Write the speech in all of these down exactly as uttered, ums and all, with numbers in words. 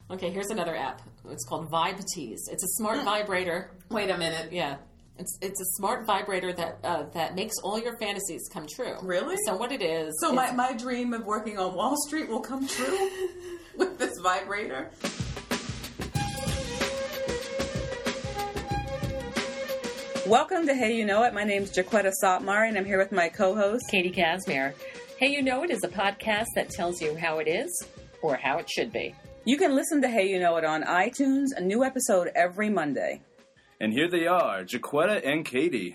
Okay, here's another app. It's called VibeTease. It's a smart vibrator. Wait a minute. Yeah. It's it's a smart vibrator that uh, that makes all your fantasies come true. Really? So what it is... So my, my dream of working on Wall Street will come true with this vibrator? Welcome to Hey You Know It. My name's Jaquetta Sotmar, and I'm here with my co-host, Katie Casimir. Hey You Know It is a podcast that tells you how it is or how it should be. You can listen to Hey You Know It on iTunes, a new episode every Monday. And here they are, Jaquetta and Katie.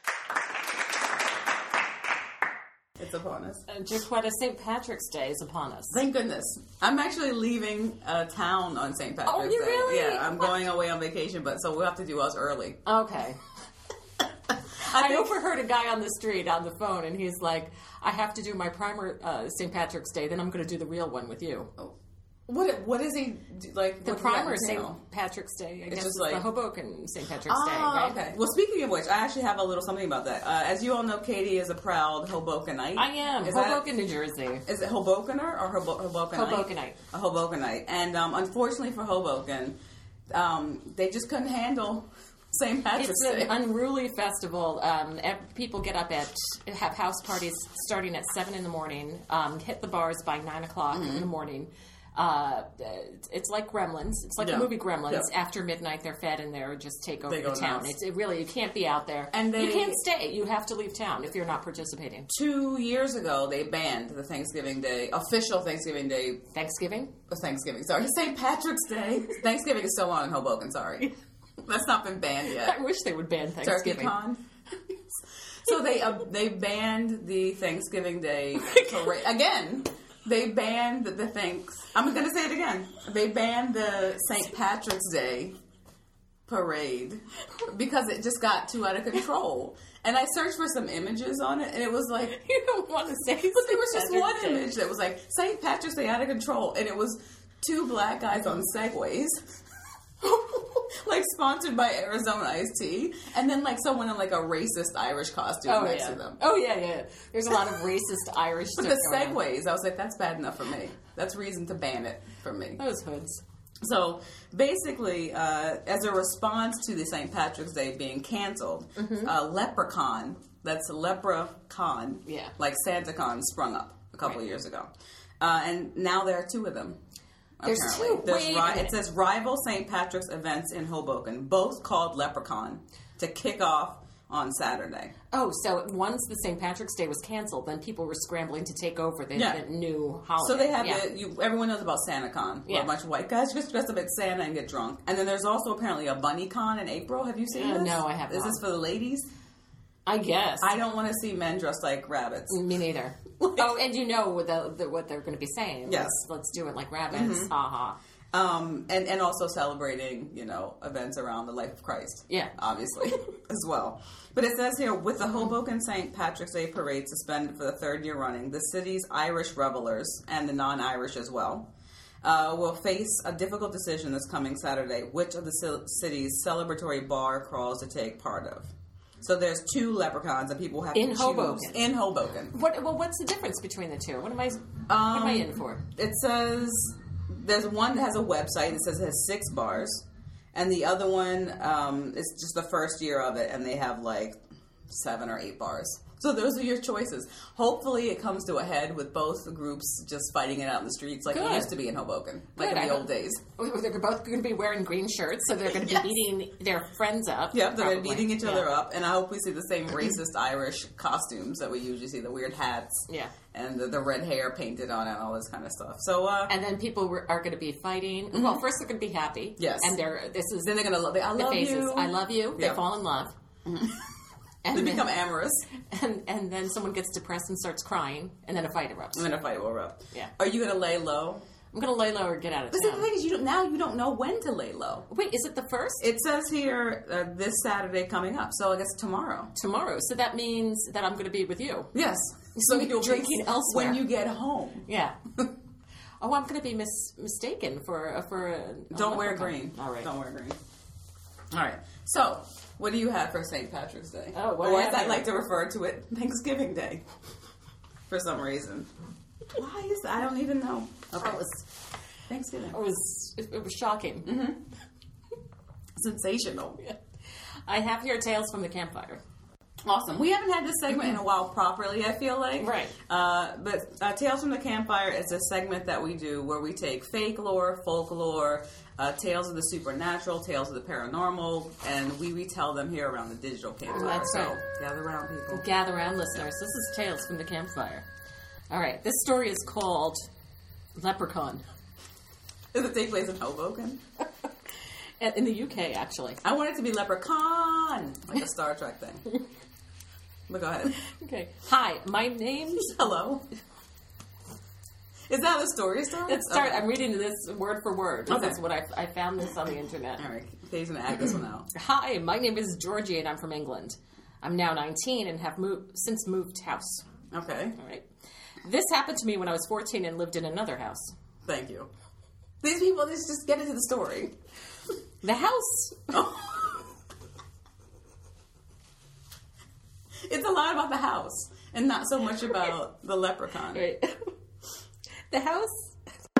It's upon us. Uh, Jaquetta, Saint Patrick's Day is upon us. Thank goodness. I'm actually leaving uh, town on Saint Patrick's Oh, you Day. really? Yeah, I'm going away on vacation, but so we'll have to do us early. Okay. I, I think... overheard a guy on the street on the phone, and he's like, I have to do my primer uh, Saint Patrick's Day, then I'm going to do the real one with you. Oh. What What is he, like? The primer Saint Patrick's Day. I it's guess just it's like, the Hoboken Saint Patrick's oh, Day, right? Okay. Well, speaking of which, I actually have a little something about that. Uh, as you all know, Katie is a proud Hobokenite. I am. Is Hoboken, that, New Jersey. Is it Hobokener or Hobo- Hobokenite? Hobokenite. A Hobokenite. And um, unfortunately for Hoboken, um, they just couldn't handle Saint Patrick's it's Day. It's an unruly festival. Um, people get up at, have house parties starting at seven in the morning, um, hit the bars by nine o'clock mm-hmm. in the morning. Uh, it's like Gremlins. It's like yeah. the movie Gremlins. Yeah. After midnight, they're fed and they're just take over they the town. It's it really you can't be out there. And they, you can't stay. You have to leave town if you're not participating. Two years ago, they banned the Thanksgiving Day, official Thanksgiving Day. Thanksgiving? Oh, Thanksgiving. Sorry, Saint Patrick's Day. Thanksgiving is still on in Hoboken. Sorry, that's not been banned yet. I wish they would ban Thanksgiving. Turkey Con. So they uh, they banned the Thanksgiving Day parade again. They banned the thanks. I'm going to say it again. They banned the Saint Patrick's Day parade because it just got too out of control. And I searched for some images on it, and it was like you don't want to say. But there was just one Day. image that was like Saint Patrick's Day out of control, and it was two black guys on Segways. Like sponsored by Arizona Iced Tea, and then like someone in like a racist Irish costume oh, next yeah. to them. Oh yeah, yeah. There's a lot of racist Irish. But stuff the Segways, I was like, that's bad enough for me. That's reason to ban it for me. Those hoods. So basically, uh, as a response to the Saint Patrick's Day being canceled, mm-hmm. uh, Leprechaun, that's Leprechaun, yeah, like SantaCon, sprung up a couple right. of years ago, uh, and now there are two of them. There's Apparently. two. There's Wait ri- it says rival Saint Patrick's events in Hoboken, both called Leprechaun, to kick off on Saturday. Oh, so once the Saint Patrick's Day was canceled, then people were scrambling to take over the, yeah. the new holiday. So they have yeah. the, you, everyone knows about SantaCon, where yeah. a bunch of white guys just dress up as Santa and get drunk. And then there's also apparently a BunnyCon in April. Have you seen uh, this? No, I have Is not. this for the ladies? I guess. I don't want to see men dressed like rabbits. Me neither. Oh, and you know what, the, the, what they're going to be saying. Yes. Let's, let's do it like rabbits. Mm-hmm. Ha ha. Um, and, and also celebrating, you know, events around the life of Christ. Yeah. Obviously, as well. But it says here, with the Hoboken Saint Patrick's Day Parade suspended for the third year running, the city's Irish revelers, and the non-Irish as well, uh, will face a difficult decision this coming Saturday, which of the city's celebratory bar crawls to take part of. So there's two leprechauns, and people have in to choose. Hoboken. In Hoboken. What? Well, what's the difference between the two? What am I? Um, what am I in for? It says there's one that has a website that says it has six bars, and the other one um, is just the first year of it, and they have like seven or eight bars. So those are your choices. Hopefully it comes to a head with both groups just fighting it out in the streets like Good. it used to be in Hoboken, like Good. in the I old days. They're both going to be wearing green shirts, so they're going to Yes. be beating their friends up. Yeah, they're probably. beating each yeah. other up, and I hope we see the same racist Irish costumes that we usually see, the weird hats, Yeah. and the, the red hair painted on it and all this kind of stuff. So, uh, And then people were, are going to be fighting. Mm-hmm. Well, first they're going to be happy. Yes. And they're this is then they're going to love it. I the love faces. you. I love you. They Yeah. fall in love. Mm-hmm. And They then, become amorous. And, and then someone gets depressed and starts crying, and then a fight erupts. And then a fight will erupt. Yeah. Are you going to lay low? I'm going to lay low or get out of But see, town. the thing is, you don't, now you don't know when to lay low. Wait, is it the first? It says here uh, this Saturday coming up, so I guess tomorrow. Tomorrow. So that means that I'm going to be with you. Yes. So you'll be drinking elsewhere when you get home. Yeah. Oh, I'm going to be mis- mistaken for uh, for. A, Don't a wear leprechaun. green. All right. Don't wear green. All right. So, what do you have for Saint Patrick's Day? Oh, what or do I as I have? like to refer to it, Thanksgiving Day. For some reason. Why is that? I don't even know. Okay. Oh, it's Thanksgiving. It was it, it was shocking. Mm-hmm. Sensational. Yeah. I have here Tales from the Campfire. Awesome. We haven't had this segment in a while properly, I feel like. Right. Uh, but uh, Tales from the Campfire is a segment that we do where we take fake lore, folklore, uh, tales of the supernatural, tales of the paranormal, and we retell them here around the digital campfire. That's so right. gather around, people. Gather around, listeners. This is Tales from the Campfire. All right. This story is called Leprechaun. Does it take place in Hoboken? In the U K, actually. I want it to be Leprechaun, like a Star Trek thing. But go ahead. Okay. Hi, my name's... Hello. Is that a story story? Let's start. Okay. I'm reading this word for word. This Okay. is what I, I found this on the internet. All right. Faye's going to add this one out. Hi, my name is Georgie and I'm from England. I'm now nineteen and have moved since moved house. Okay. All right. This happened to me when I was fourteen and lived in another house. Thank you. These people, let's just get into the story. The house... Oh. It's a lot about the house and not so much about the leprechaun. Right. The house...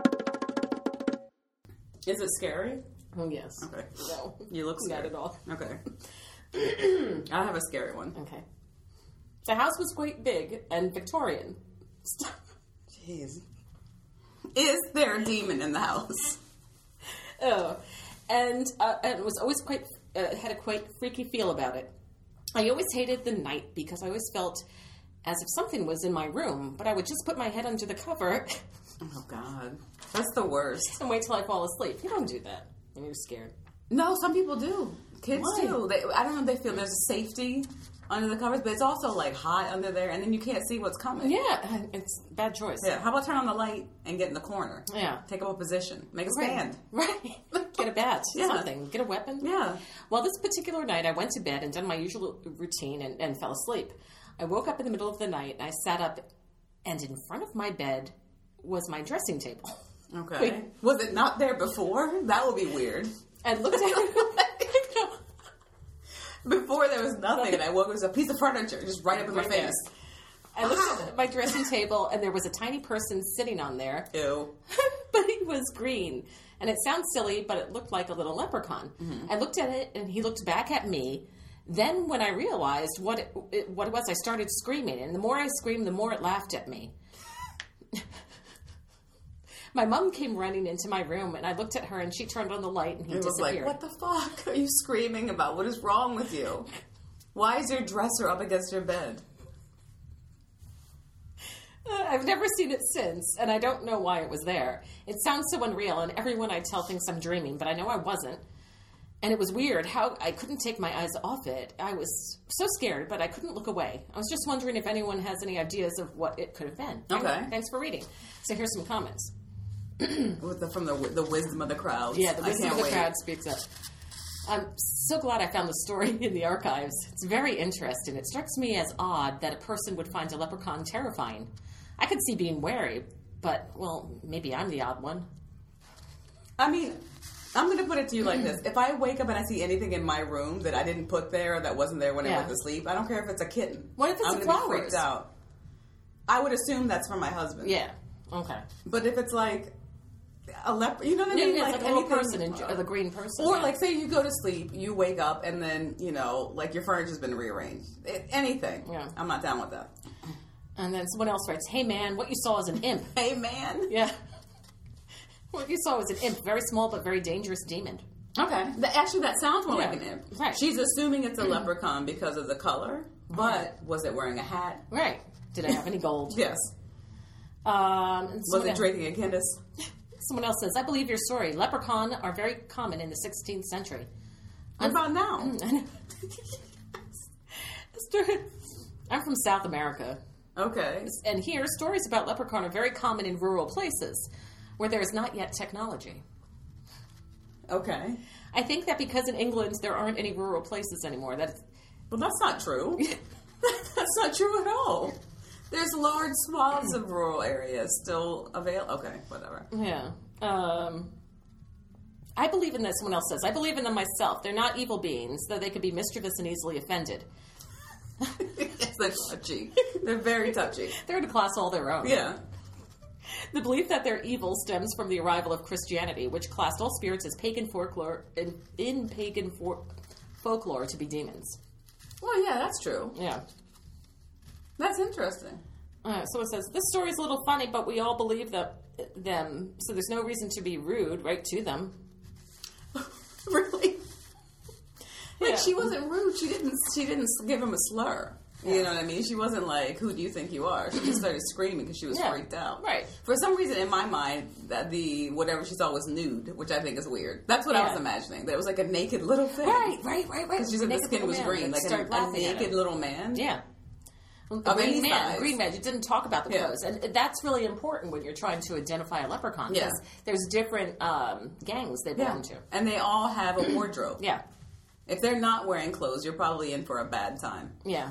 Is it scary? Oh, yes. Okay. No. You look Not scared. at all. Okay. I have a scary one. Okay. The house was quite big and Victorian. Jeez. Is there a demon in the house? Oh. And, uh, and it was always quite... Uh, had a quite freaky feel about it. I always hated the night because I always felt as if something was in my room, but I would just put my head under the cover Oh, God. That's the worst. and wait till I fall asleep. You don't do that when you're scared. No, some people do. Kids Why? do. They, I don't know if they feel there's a safety under the covers, but it's also like hot under there, and then you can't see what's coming. Yeah, it's a bad choice. Yeah. How about turn on the light and get in the corner? Yeah. Take up a position. Make a Right. stand. Right. Get a bat. Yeah. Something. Get a weapon. Yeah. Well, this particular night, I went to bed and done my usual routine and, and fell asleep. I woke up in the middle of the night, and I sat up, and in front of my bed was my dressing table. Okay. Wait. Was it not there before? That would be weird. I looked at it. Before there was nothing, and I woke up, it was a piece of furniture just right up in my Right there. face. I looked at my dressing table, and there was a tiny person sitting on there, Ew. but he was green. And it sounds silly, but it looked like a little leprechaun. Mm-hmm. I looked at it, and he looked back at me. Then, when I realized what it, it, what it was, I started screaming. And the more I screamed, the more it laughed at me. My mom came running into my room, and I looked at her, and she turned on the light, and he It was like, disappeared. what the fuck are you screaming about? What is wrong with you? Why is your dresser up against your bed? Uh, I've never seen it since, and I don't know why it was there. It sounds so unreal, and everyone I tell thinks I'm dreaming, but I know I wasn't. And it was weird how I couldn't take my eyes off it. I was so scared, but I couldn't look away. I was just wondering if anyone has any ideas of what it could have been. Okay. Anyway, thanks for reading. So here's some comments. With the, from the the wisdom of the crowd. Yeah, the I wisdom can't of the wait. crowd speaks up. I'm so glad I found the story in the archives. It's very interesting. It strikes me as odd that a person would find a leprechaun terrifying. I could see being wary, but, well, maybe I'm the odd one. I mean, I'm going to put it to you like this. If I wake up and I see anything in my room that I didn't put there or that wasn't there when I Yeah. went to sleep, I don't care if it's a kitten. What if it's I'm the gonna be flowers? freaked out. I would assume that's from my husband. Yeah. Okay. But if it's like a leopard, you know what I Yeah, mean? yeah, it's like, a little anything- person, in, uh, the green person. Or yeah. like, say you go to sleep, you wake up, and then, you know, like your furniture's been rearranged. It, anything. Yeah. I'm not down with that. And then someone else writes, hey man, what you saw is an imp. Hey, man. Yeah. What you saw was an imp, very small but very dangerous demon. Okay. The, actually, that sounds more Yeah. like an imp. Right. She's assuming it's a leprechaun because of the color, but was it wearing a hat? Right. Did I have any gold? Yes. Um, and Was someone, it else, drinking a Guinness? someone else says, I believe your story. Leprechaun are very common in the sixteenth century. What about now? I know. Story- I'm from South America. Okay. And here, stories about leprechaun are very common in rural places where there is not yet technology. Okay. I think that because in England there aren't any rural places anymore, that Well, that's not true. That's not true at all. There's large swaths of rural areas still available. Okay, whatever. yeah. Um, I believe in this. Someone else says, I believe in them myself. They're not evil beings, though they can be mischievous and easily offended. They're touchy. They're very touchy. They're in a class all their own. Yeah. The belief that they're evil stems from the arrival of Christianity, which classed all spirits as pagan folklore in, in pagan for, folklore to be demons. Well, yeah, that's true. Yeah. That's interesting. Uh, so it says, this story is a little funny, but we all believe that, them, so there's no reason to be rude, right, to them. Really? Like, Yeah. she wasn't rude. She didn't, she didn't give him a slur. You know what I mean? She wasn't like, who do you think you are? She just started screaming because she was Yeah. freaked out. Right. For some reason, in my mind, that the whatever she saw was nude, which I think is weird. That's what I Yeah. was imagining. That it was like a naked little thing. Right, right, right, right. Because she said the Naked skin little was man green. that Like a, started a laughing at naked him. little man. Yeah. Well, Of green any man, size. green man. You didn't talk about the Yeah. clothes, and that's really important when you're trying to identify a leprechaun. Yeah. Because there's different um, gangs they belong Yeah. to. And they all have a wardrobe. Yeah, If they're not wearing clothes, you're probably in for a bad time. yeah.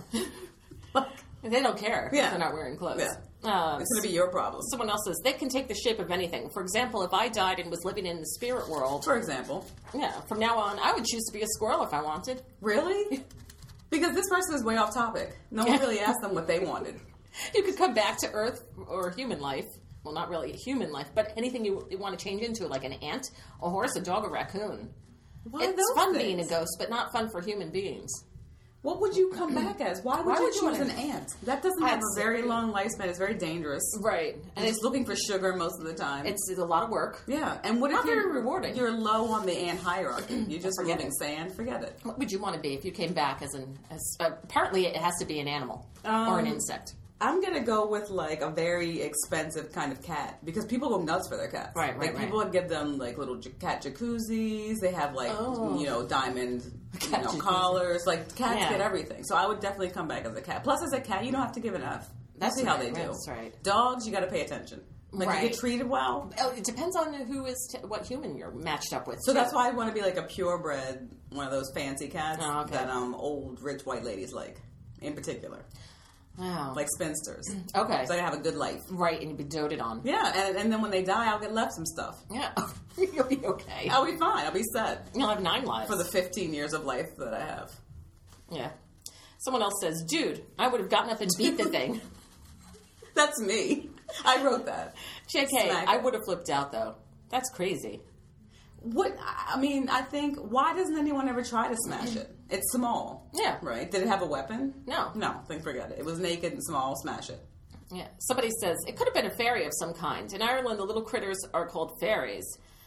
They don't care Yeah. if they're not wearing clothes. Yeah. Um, It's going to be your problem. someone else says they can take the shape of anything. For example, if I died and was living in the spirit world, For example. yeah, from now on, I would choose to be a squirrel if I wanted. Really? Because this person is way off topic. No one really asked them what they wanted. You could come back to Earth or human life. Well, not really human life, but anything you, you want to change into, like an ant, a horse, a dog, a raccoon. Why It's those fun things? being a ghost, but not fun for human beings. What would you come back as? Why would Why you would you choose wanna- an ant? That doesn't have a very long lifespan. It's very dangerous. Right. And And it's it's, looking for sugar most of the time. it's, it's a lot of work. yeah. And what Not if you're very rewarding. You're low on the ant hierarchy. You're just Forget moving it. sand. Forget it. What would you want to be if you came back as an... As, uh, apparently, it has to be an animal or an Um, insect. I'm gonna go with like a very expensive kind of cat because people go nuts for their cats. Right, right, Like right. people give them like little j- cat jacuzzis. They have like Oh. you know diamond you Cat know jacuzzi. collars. Like cats Yeah. get everything. So I would definitely come back as a cat. Plus, as a cat, you don't have to give an F. That's See how right, they do. that's right. Dogs, you got to pay attention. Like you Right. get treated well. Oh, it depends on who is t- what human you're matched up with. So too. that's why I want to be like a purebred, one of those fancy cats Oh, okay. that um old rich white ladies like, in particular, Wow. like spinsters. Okay. So I have a good life. Right, and you'd be doted on. Yeah, and, and then when they die, I'll get left some stuff. Yeah. You'll be okay. I'll be fine. I'll be set You'll have nine lives. for the fifteen years of life that I have. Yeah. Someone else says, dude, I would have gotten up and beat the thing. That's me. I wrote that. J K, Smack I it. would have flipped out, though. That's crazy. What I mean, I think why doesn't anyone ever try to smash it? It's small. Yeah. Right? Did it have a weapon? No. No. Then forget it. It was naked and small. Smash it. Yeah. Somebody says, it could have been a fairy of some kind. In Ireland, the little critters are called fairies.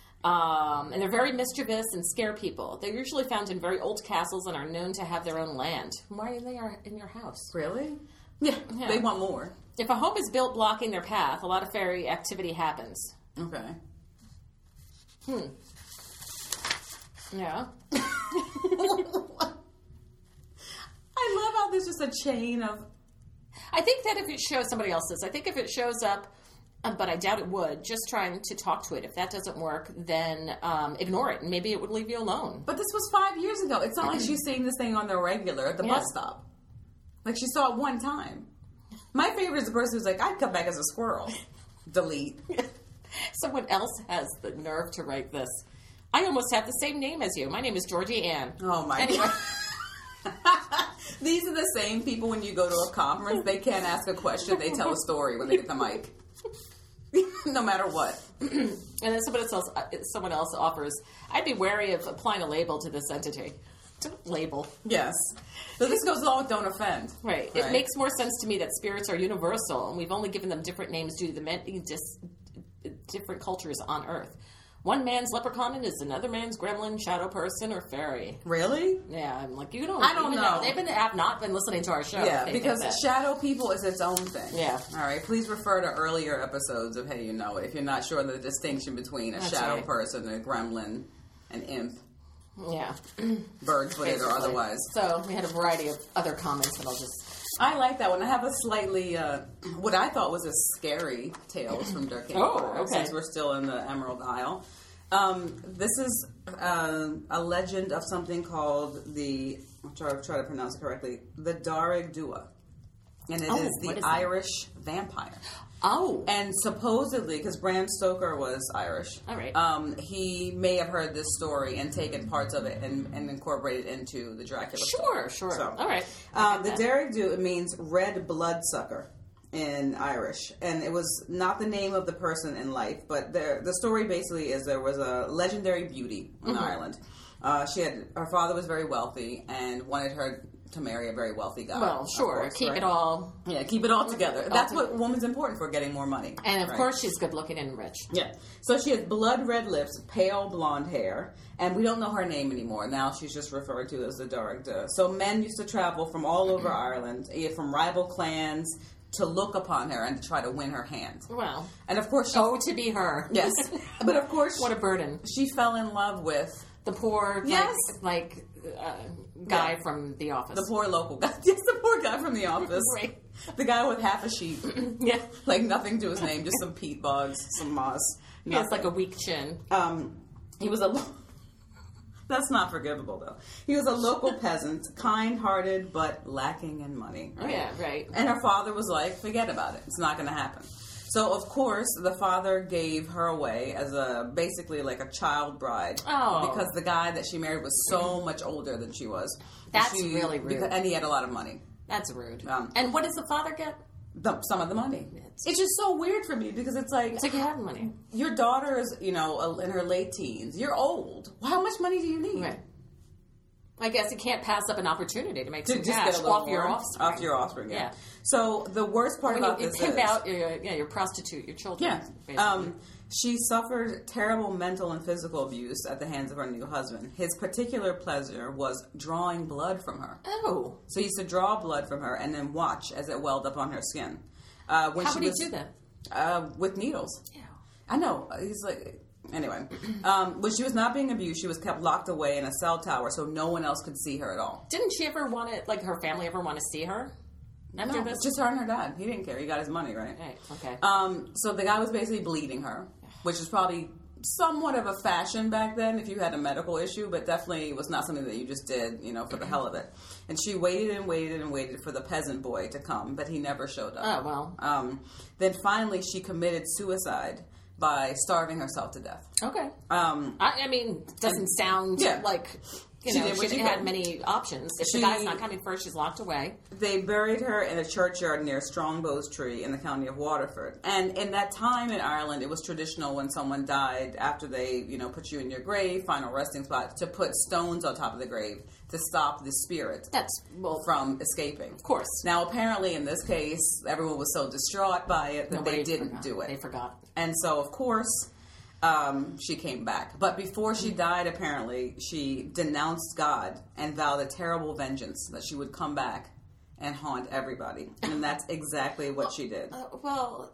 Um, and they're very mischievous and scare people. They're usually found in very old castles and are known to have their own land. Why are they are in your house? Really? Yeah. Yeah. They want more. If a home is built blocking their path, a lot of fairy activity happens. Okay. Hmm. Yeah. I love how there's just a chain of. I think that if it shows somebody else's, I think if it shows up, um, but I doubt it would, just trying to talk to it. If that doesn't work, then um, ignore it, and maybe it would leave you alone. But this was five years ago. It's not like she's seeing this thing on the regular at the Yeah. bus stop. Like she saw it one time. My favorite is the person who's like, I'd come back as a squirrel. Delete. Someone else has the nerve to write this. I almost have the same name as you. My name is Georgie Ann. Oh my Anyway. god. These are the same people when you go to a conference, they can't ask a question, they tell a story when they get the mic. No matter what. And then someone else, uh, someone else offers, I'd be wary of applying a label to this entity. Don't label. Yes. So this goes along with don't offend. Right. It makes more sense to me that spirits are universal, and we've only given them different names due to the many dis- different cultures on Earth. One man's leprechaun is another man's gremlin, shadow person, or fairy. Really? Yeah, I'm like, you don't. I don't even know. They've been have not been listening to our show. if Yeah, they because think that. shadow people is its own thing. Yeah. All right. Please refer to earlier episodes of Hey You Know It if you're not sure the distinction between a That's shadow right. person, a gremlin, an imp, yeah, bird-footed or basically. otherwise. So we had a variety of other comments that I'll just. I like that one. I have a slightly, uh, what I thought was a scary Tales from Dirk Oh, Empire, okay. since we're still in the Emerald Isle. Um, this is uh, a legend of something called the, I'll try, try to pronounce it correctly, the Darrig Dua. And it Oh, is what the is that? Irish vampire. Oh, And supposedly, because Bram Stoker was Irish, All right. um, he may have heard this story and taken parts of it and, and incorporated into the Dracula sure, story. sure. So, All right. Um, I the get that. Darrig Dua means red blood sucker. in Irish, and it was not the name of the person in life, but there, the story basically is there was a legendary beauty in mm-hmm. Ireland. Uh, she had her father was very wealthy and wanted her to marry a very wealthy guy. Well, sure, course, keep right? it all. Yeah, keep it all together. All That's together. What woman's important for getting more money. And of right? course, she's good looking and rich. Yeah. So she has blood red lips, pale blonde hair, and we don't know her name anymore. Now she's just referred to as the Dark Duh. So men used to travel from all over Ireland, from rival clans, to look upon her and to try to win her hand. Well, and of course, she, oh, to be her. Yes, but of course, what a burden. She fell in love with the poor, yes, like, like uh, guy yeah. from The Office. The poor local guy. Yes, the poor guy from The Office. Right. The guy with half a sheep. Yeah, like nothing to his name, just some peat bogs, some moss. He has like a weak chin. Um, he was a. Lo- That's not forgivable, though. He was a local peasant, kind-hearted, but lacking in money. Right? Yeah, right. And her father was like, forget about it. It's not going to happen. So, of course, the father gave her away as a, basically like a child bride. Oh. Because the guy that she married was so much older than she was. That's she, really rude. Because, and he had a lot of money. That's rude. Um, and what does the father get? The, some of the money. It's, it's just so weird for me because it's like... It's like you have money. Your daughter is, you know, in her late teens. You're old. How much money do you need? Right. I guess you can't pass up an opportunity to make to some just cash get a off more, your offspring. Off your offspring, yeah. yeah. So the worst part when about you, this you pimp is... out, your, yeah, you prostitute your children. Yeah. Basically. Um, she suffered terrible mental and physical abuse at the hands of her new husband. His particular pleasure was drawing blood from her. Oh. So he used to draw blood from her and then watch as it welled up on her skin. Uh, when How she would was, he do that? Uh, with needles. Yeah. I know. He's like... Anyway, um, when she was not being abused, she was kept locked away in a cell tower so no one else could see her at all. Didn't she ever want to, like her family ever want to see her? After no, this? just her and her dad. He didn't care. He got his money, right? Right, okay. Um, so the guy was basically bleeding her, which is probably somewhat of a fashion back then if you had a medical issue, but definitely was not something that you just did, you know, for the hell of it. And she waited and waited and waited for the peasant boy to come, but he never showed up. Oh, well. Um, then finally she committed suicide by starving herself to death. Okay. Um, I, I mean, doesn't sound yeah. like, you she know, did she, she had did. many options. If She- the guy's not coming first, she's locked away. They buried her in a churchyard near Strongbow's Tree in the county of Waterford. And in that time in Ireland, it was traditional when someone died, after they, you know, put you in your grave, final resting spot, to put stones on top of the grave to stop the spirit That's, well, from escaping. of course. Now, apparently, in this case, everyone was so distraught by it that Nobody they didn't forgot. do it. They forgot. And so, of course, um, she came back. But before she died, apparently, she denounced God and vowed a terrible vengeance that she would come back and haunt everybody. And that's exactly what she did. Uh, well,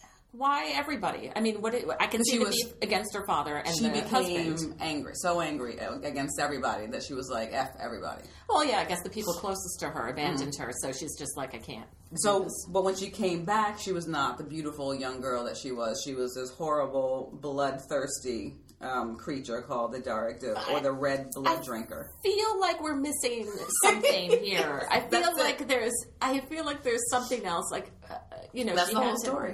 why everybody? I mean, what it, I can see She the was- beef against her father and She the became husband. angry, so angry against everybody that she was like, F everybody. Well, yeah, I guess the people closest to her abandoned her, so she's just like, I can't. do So, this. but when she came back, she was not the beautiful young girl that she was. She was this horrible, bloodthirsty um, creature called the Dark Duh, or the red blood I drinker. feel like we're missing something here. I feel That's like it. there's. I feel like there's something else. Like, uh, you know, That's she the whole had to- story.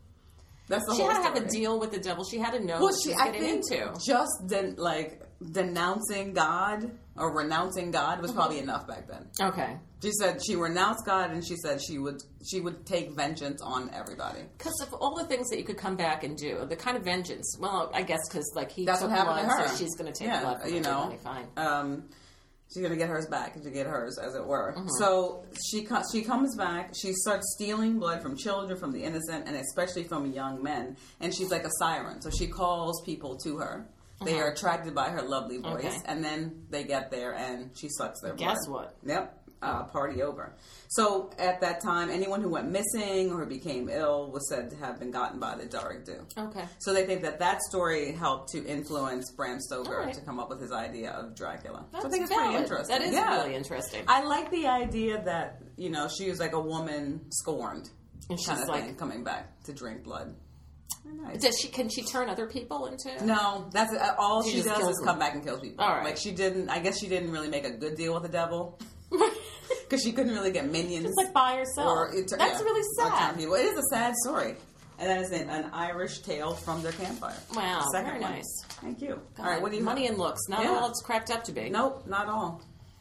That's the She whole had to story. have a deal with the devil. She had to know Well, what she, she was I getting think, into. just den- like denouncing God or renouncing God was probably enough back then. Okay. She said she renounced God, and she said she would she would take vengeance on everybody. Because of all the things that you could come back and do, the kind of vengeance. Well, I guess because like he That's took what happened blood, to her. so she's going to take yeah, blood. From you know, everybody. Fine. Um, she's gonna get hers back to get hers, as it were. Mm-hmm. So she co- she comes back. She starts stealing blood from children, from the innocent, and especially from young men. And she's like a siren, so she calls people to her. They are attracted by her lovely voice, Okay. and then they get there, and she sucks their blood. Guess what? Yep. Uh, party over. So at that time, anyone who went missing or became ill was said to have been gotten by the Dark Duh. Okay. So they think that that story helped to influence Bram Stoker All right. to come up with his idea of Dracula. That's so I think it's valid. pretty interesting. That is Yeah. really interesting. I like the idea that, you know, she was like a woman scorned And she's kind of like- thing, coming back to drink blood. Nice. Does she? Can she turn other people into? No, that's uh, all She she, just does kills is them. come back and kills people. All right. Like she didn't. I guess she didn't really make a good deal with the devil because she couldn't really get minions. Just like by herself. Or it- That's yeah, really or turn sad. people. It is a sad story. And that is an, an Irish tale from their campfire. Wow, Second very one. nice. Thank you. God, all right, what do you money have? and looks? Not Yeah. all it's cracked up to be. Nope, not all.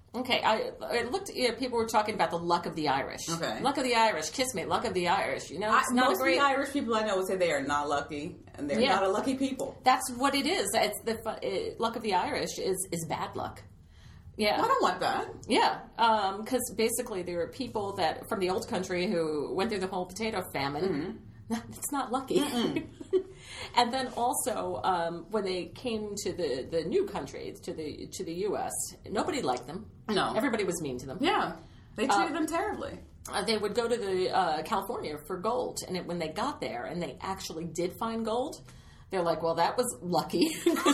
Okay, I, I looked. You know, people were talking about the luck of the Irish. Okay. Luck of the Irish. Kiss me, luck of the Irish. You know, it's I, not most a great. of the Irish people I know would say they are not lucky, and they're Yeah. not a lucky people. That's what it is. It's the fu- uh, luck of the Irish is is bad luck. Yeah, I don't want that. yeah. Because basically, there are people that from the old country who went through the whole potato famine. Mm-hmm. It's not lucky. And then also, um, when they came to the, the new country, to the to the U S, nobody liked them. No. Everybody was mean to them. Yeah, they treated them terribly. Uh, they would go to the uh, California for gold, and it, when they got there and they actually did find gold, they're like, "Well, that was lucky,"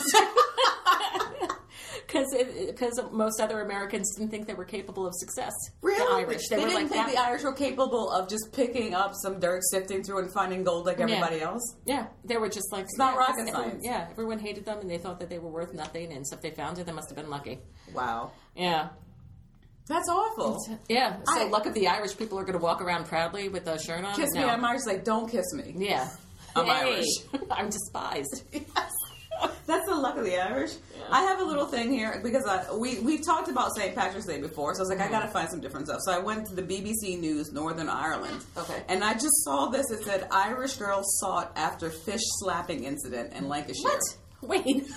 because most other Americans didn't think they were capable of success. Really? The Irish, They, they, were didn't like think that. the Irish were capable of just picking up some dirt, sifting through, and finding gold like everybody Yeah. else. Yeah, they were just like It's not yeah, rocket everyone- science. Yeah, everyone hated them, and they thought that they were worth nothing. And so if they found it, they must have been lucky. Wow, Yeah. that's awful. Yeah, so I- luck of the Irish, people are going to walk around proudly with a shirt on. Kiss no. me, I'm Irish. Like, don't kiss me. Yeah. I'm Hey, Irish. I'm despised. Yes. That's the luck of the Irish. I have a little thing here because I, we we've talked about Saint Patrick's Day before, so I was like, I gotta find some different stuff. So I went to the B B C News Northern Ireland. Okay. And I just saw this. It said Irish girl sought after fish slapping incident in Lancashire. What? Wait, wait.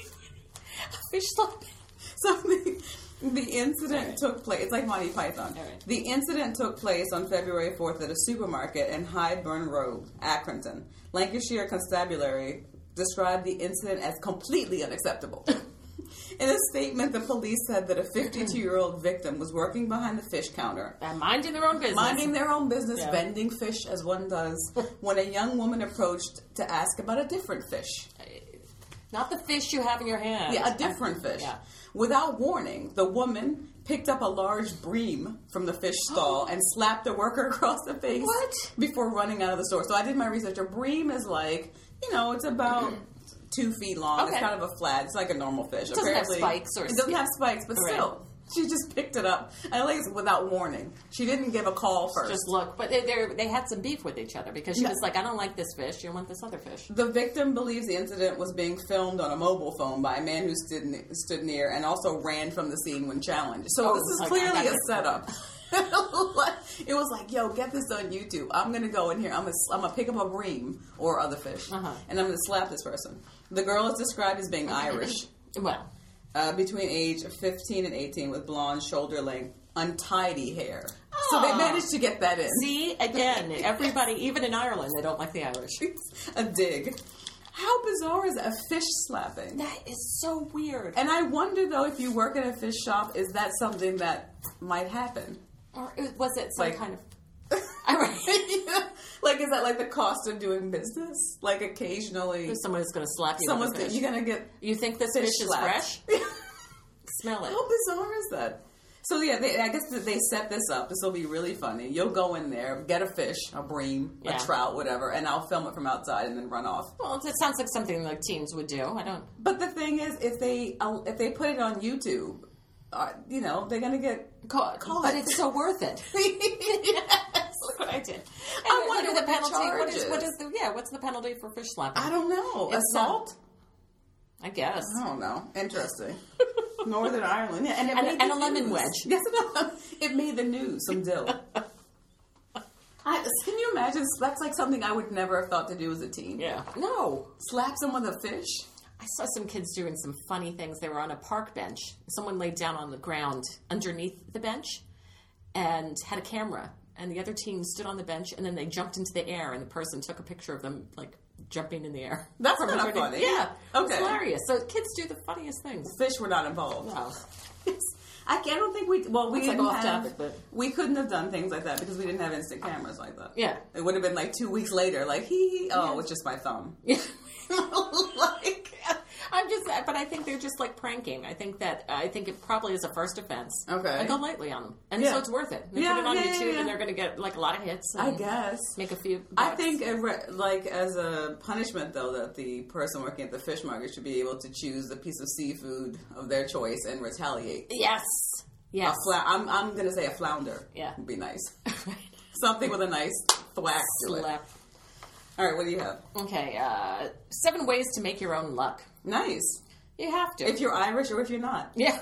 A fish slap. So the, the incident Right. took place. It's like Monty Python. All right. The incident took place on February fourth at a supermarket in Hydeburn Road, Accrington. Lancashire Constabulary described the incident as completely unacceptable. In a statement, the police said that a fifty-two-year-old victim was working behind the fish counter, Uh, minding their own business. minding their own business, Yeah. vending fish as one does, when a young woman approached to ask about a different fish. Not the fish you have in your hand. Yeah, a different fish. Yeah. Without warning, the woman picked up a large bream from the fish stall and slapped the worker across the face. What? Before running out of the store. So I did my research. A bream is like, you know, it's about two feet long. Okay. It's kind of a flat. It's like a normal fish. It doesn't have spikes or It doesn't skin. have spikes, but Right. still. She just picked it up. I like it's without warning. She didn't give a call first. Just look. But they they're- they had some beef with each other because she No. was like, I don't like this fish. You want this other fish. The victim believes the incident was being filmed on a mobile phone by a man who stood ne- stood near and also ran from the scene when challenged. So Oh, this is like, clearly I a got it. setup. It was like, yo, get this on YouTube. I'm gonna go in here. I'm gonna, I'm gonna pick up a bream or other fish, Uh-huh. and I'm gonna slap this person. The girl is described as being Irish, Well, uh, between age fifteen and eighteen, with blonde, shoulder length, untidy hair. So they Aw. managed to get that in. see, again, everybody, even in Ireland, they don't like the Irish. A dig. How bizarre is that? A fish slapping? That is so weird. And I wonder though, if you work in a fish shop, is that something that might happen? Or was it some Like- kind of... All right. Like, is that like the cost of doing business? Like, occasionally, Someone's going to slap you someone's with a fish. you're gonna get You think this fish fish, is slapped. fresh? Smell it. How bizarre is that? So yeah, they, I guess that they set this up. This will be really funny. You'll go in there, get a fish, a bream, Yeah. a trout, whatever, and I'll film it from outside and then run off. Well, it sounds like something like teens would do. I don't... But the thing is, if they uh, if they put it on YouTube, uh, you know, they're gonna get Caught. Caught. But it's so worth it. yes. Look what I did. And I what wonder are what the the penalty? What is, charge what is. is the yeah? What's the penalty for fish slapping? I don't know. It's Assault? I guess. I don't know. Interesting. Northern Ireland, yeah, and, it And- made and the a lemon news. wedge. Yes, no, it made the news. Some dill. I, can you imagine? That's like something I would never have thought to do as a teen. Yeah. No. Slap someone with a fish. I saw some kids doing some funny things. They were on a park bench. Someone laid down on the ground underneath the bench and had a camera. And the other team stood on the bench, and then they jumped into the air, and the person took a picture of them, like, jumping in the air. That's From kinda underneath. funny. Yeah. It's Okay. hilarious. So kids do the funniest things. Fish were not involved. Wow. I, can't, I don't think we. Well, we That's, like, didn't off have. topic, but- We couldn't have done things like that because we didn't have instant cameras like that. Yeah. It would have been like two weeks later, like hee hee. Oh, Yeah. it's just my thumb. Yeah. like. I'm just, but I think they're just like pranking. I think that, I think it probably is a first offense. Okay. I go lightly on them. And Yeah. so it's worth it. They Yeah, put it on yeah, yeah, YouTube yeah. and they're going to get like a lot of hits. I and guess. Make a few I bucks. think, a re- like, as a punishment, though, that the person working at the fish market should be able to choose a piece of seafood of their choice and retaliate. Yes. Yes. A fla- I'm, I'm going to say a flounder. Yeah. Would be nice. Something with a nice thwack to it. Slap. All right, what do you have? Okay, uh, seven ways to make your own luck. Nice. You have to. If you're Irish or if you're not. yeah.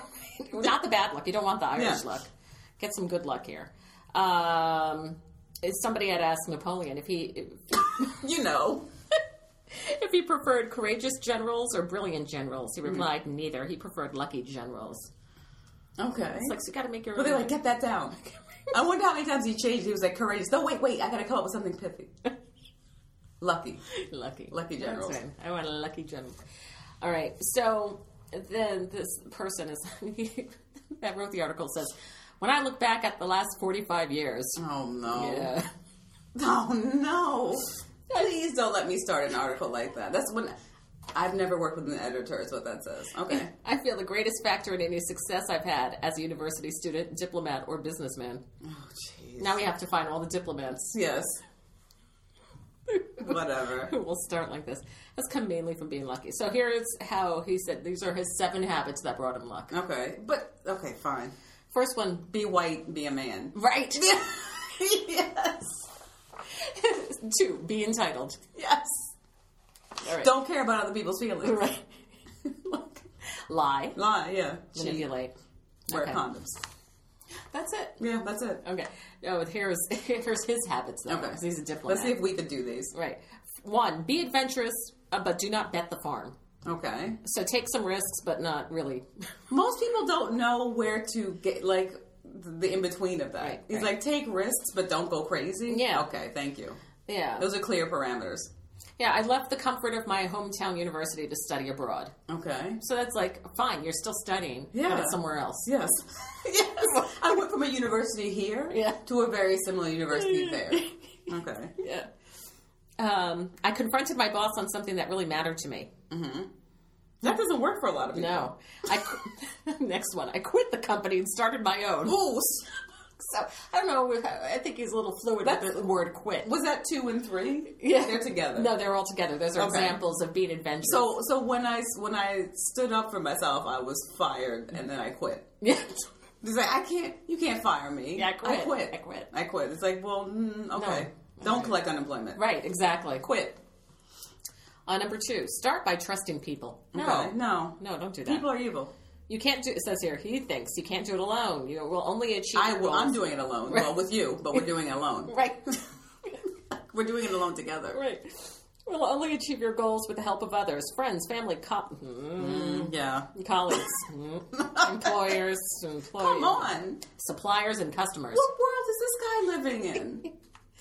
Not the bad luck. You don't want the Irish Yeah. luck. Get some good luck here. Um, somebody had asked Napoleon if he if, You know. if he preferred courageous generals or brilliant generals. He replied, mm. neither. He preferred lucky generals. Okay. It's like, so you got to make your. But they're like, get that down. I wonder how many times he changed. He was like courageous. No, wait, wait. I got to come up with something pithy. Lucky. Lucky. Lucky generals. That's right. I want a lucky general. All right. So then this person is that wrote the article says, when I look back at the last forty-five years. Oh, no. Yeah. Oh, no. Please don't let me start an article like that. That's when... I've never worked with an editor, is what that says. Okay. I feel the greatest factor in any success I've had as a university student, diplomat, or businessman. Oh, jeez. Now we have to find all the diplomats. Yes. Whatever. Who will start like this. That's come mainly from being lucky. So here's how he said these are his seven habits that brought him luck. Okay. But, okay, fine. First one. Be white, be a man. Right. Yes. Two. Be entitled. Yes. All right. Don't care about other people's feelings. Right. Lie. Lie, yeah. Manipulate. Wear Okay. condoms. That's it. Yeah, that's it. Okay. No, here's here's his habits though. Okay. 'Cause he's a diplomat. Let's see if we could do these. Right. One. Be adventurous, uh, but do not bet the farm. Okay. So take some risks, but not really. Most people don't know where to get, like, the in-between of that. Right, He's right. like, take risks, but don't go crazy. Yeah. Okay, thank you. Yeah. Those are clear parameters. Yeah, I left the comfort of my hometown university to study abroad. Okay. So that's like, fine, you're still studying, Yeah. but it's somewhere else. Yes. Yes. I went from a university here Yeah. to a very similar university there. Okay. Yeah. Um, I confronted my boss on something that really mattered to me. That doesn't work for a lot of people. No. I qu- Next one. I quit the company and started my own. Ooh. So, I don't know. I think he's a little fluid That's- with the word quit. Was that two and three? Yeah. They're together. No, they're all together. Those are Okay. examples of being adventurous. So, so when I when I stood up for myself, I was fired, and then I quit. yeah. It's like, I can't, you can't fire me. Yeah, I quit. I quit. I quit. I quit. It's like, well, mm, okay. Don't Okay. collect unemployment. Right, exactly. Quit. Uh, number two, start by trusting people. No. Okay. No. No, don't do that. People are evil. You can't do, it says here, he thinks you can't do it alone. You will only achieve I your will, goals. I'm doing it alone. Right. Well, with you, but we're doing it alone. Right. We're doing it alone together. Right. We'll only achieve your goals with the help of others, friends, family, co- mm, Yeah. colleagues, mm, employers, employees, Come on. suppliers, and customers. What world is this guy living in?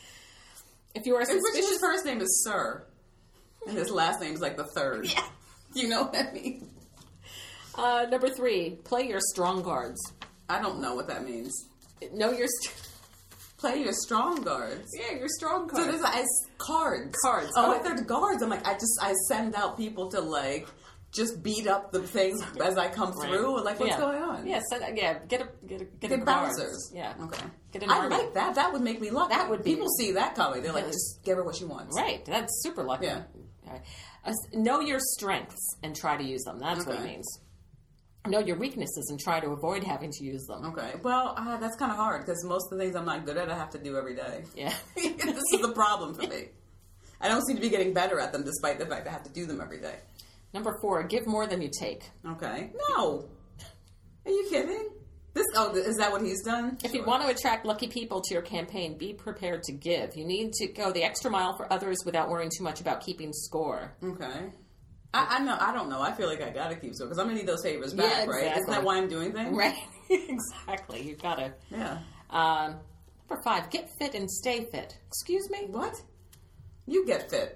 If you are If Richard's suspicious, first name is Sir, and his last name's like the third. Yeah. You know what I mean? uh, number three, play your strong guards. I don't know what that means. Know your st- Play your strong guards. yeah, your strong So cards. there's like cards. Cards. Oh, Oh. like they're guards. I'm like, I just I send out people to like just beat up the things as I come Right. through. Or like, what's Yeah. going on? Yeah, so, yeah, get a get a get, Get a guards. bouncers. Yeah, Okay. Get an I army. like that. That would make me lucky. That would be- People see that coming. They're like, Yeah. just give her what she wants. Right, that's super lucky. Yeah. All right. Uh, know your strengths and try to use them. That's what it Okay. means. Know your weaknesses and try to avoid having to use them. Okay. Well, uh, that's kind of hard because most of the things I'm not good at, I have to do every day. Yeah. This is the problem for me. I don't seem to be getting better at them despite the fact I have to do them every day. Number four, give more than you take. Okay. No. Are you kidding? This. Oh, is that what he's done? If you want to attract lucky people to your campaign, be prepared to give. You need to go the extra mile for others without worrying too much about keeping score. Okay. I, I know. I don't know. I feel like I gotta keep score because I'm gonna need those favors back, Yeah, right? Isn't exactly. that why I'm doing things? Right. Exactly. You've got to. Yeah. Um, number five, get fit and stay fit. Excuse me? What? You get fit.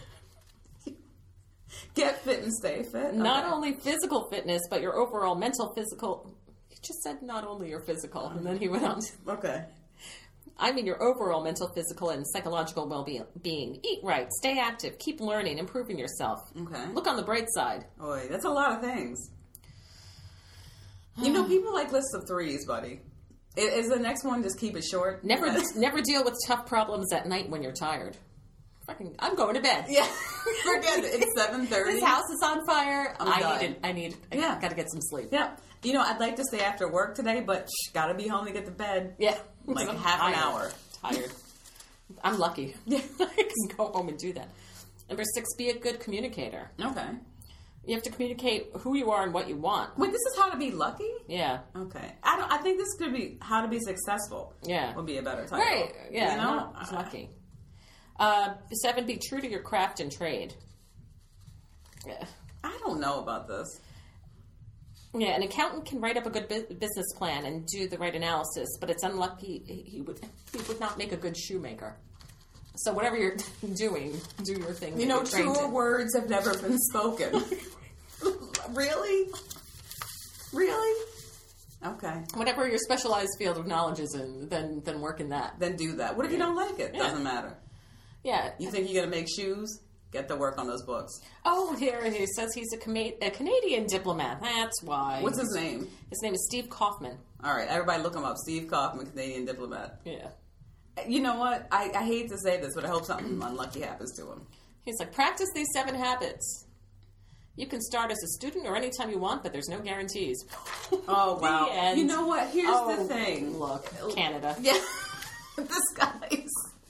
Get fit and stay fit. Not Okay. only physical fitness, but your overall mental, physical. You just said not only your physical, and then he went on to. Okay. I mean your overall mental, physical, and psychological well-being. Eat right, stay active, keep learning, improving yourself. Okay. Look on the bright side. Boy, that's a lot of things. You know, people like lists of threes, buddy. I- Is the next one just keep it short? Never, Yeah. never deal with tough problems at night when you're tired. Fucking, I'm going to bed. Yeah. Forget it. It's seven thirty. This house is on fire. I'm I done. need. I need. I Yeah. got to get some sleep. Yeah. You know, I'd like to stay after work today, but shh, gotta be home to get to bed. Yeah, Like I'm half an tired. hour. Tired. I'm lucky. Yeah. I can go home and do that. Number six, be a good communicator. Okay. You have to communicate who you are and what you want. Wait, this is how to be lucky? Yeah. Okay. I don't. I think this could be how to be successful. Yeah. Would be a better title. Right. Yeah. You know? No, it's lucky. Uh, seven, be true to your craft and trade. Yeah. I don't know about this. Yeah, an accountant can write up a good bu- business plan and do the right analysis, but it's unlucky he would he would not make a good shoemaker. So whatever you're doing, do your thing. You know, you're trained truer in. words have never been spoken. Really? Really? Okay. Whatever your specialized field of knowledge is in, then then work in that. Then do that. What if you don't like it? Yeah. Doesn't matter. Yeah. You think you're going to make shoes? Get to work on those books. Oh, here he says he's a, Cama- a Canadian diplomat. That's why. What's his name? His name is Steve Kaufman. All right, everybody look him up. Steve Kaufman, Canadian diplomat. Yeah. You know what? I, I hate to say this, but I hope something unlucky happens to him. He's like, practice these seven habits. You can start as a student or anytime you want, but there's no guarantees. Oh, wow. The end. You know what? Here's Oh, the thing. Look, Canada. Yeah. This guy's...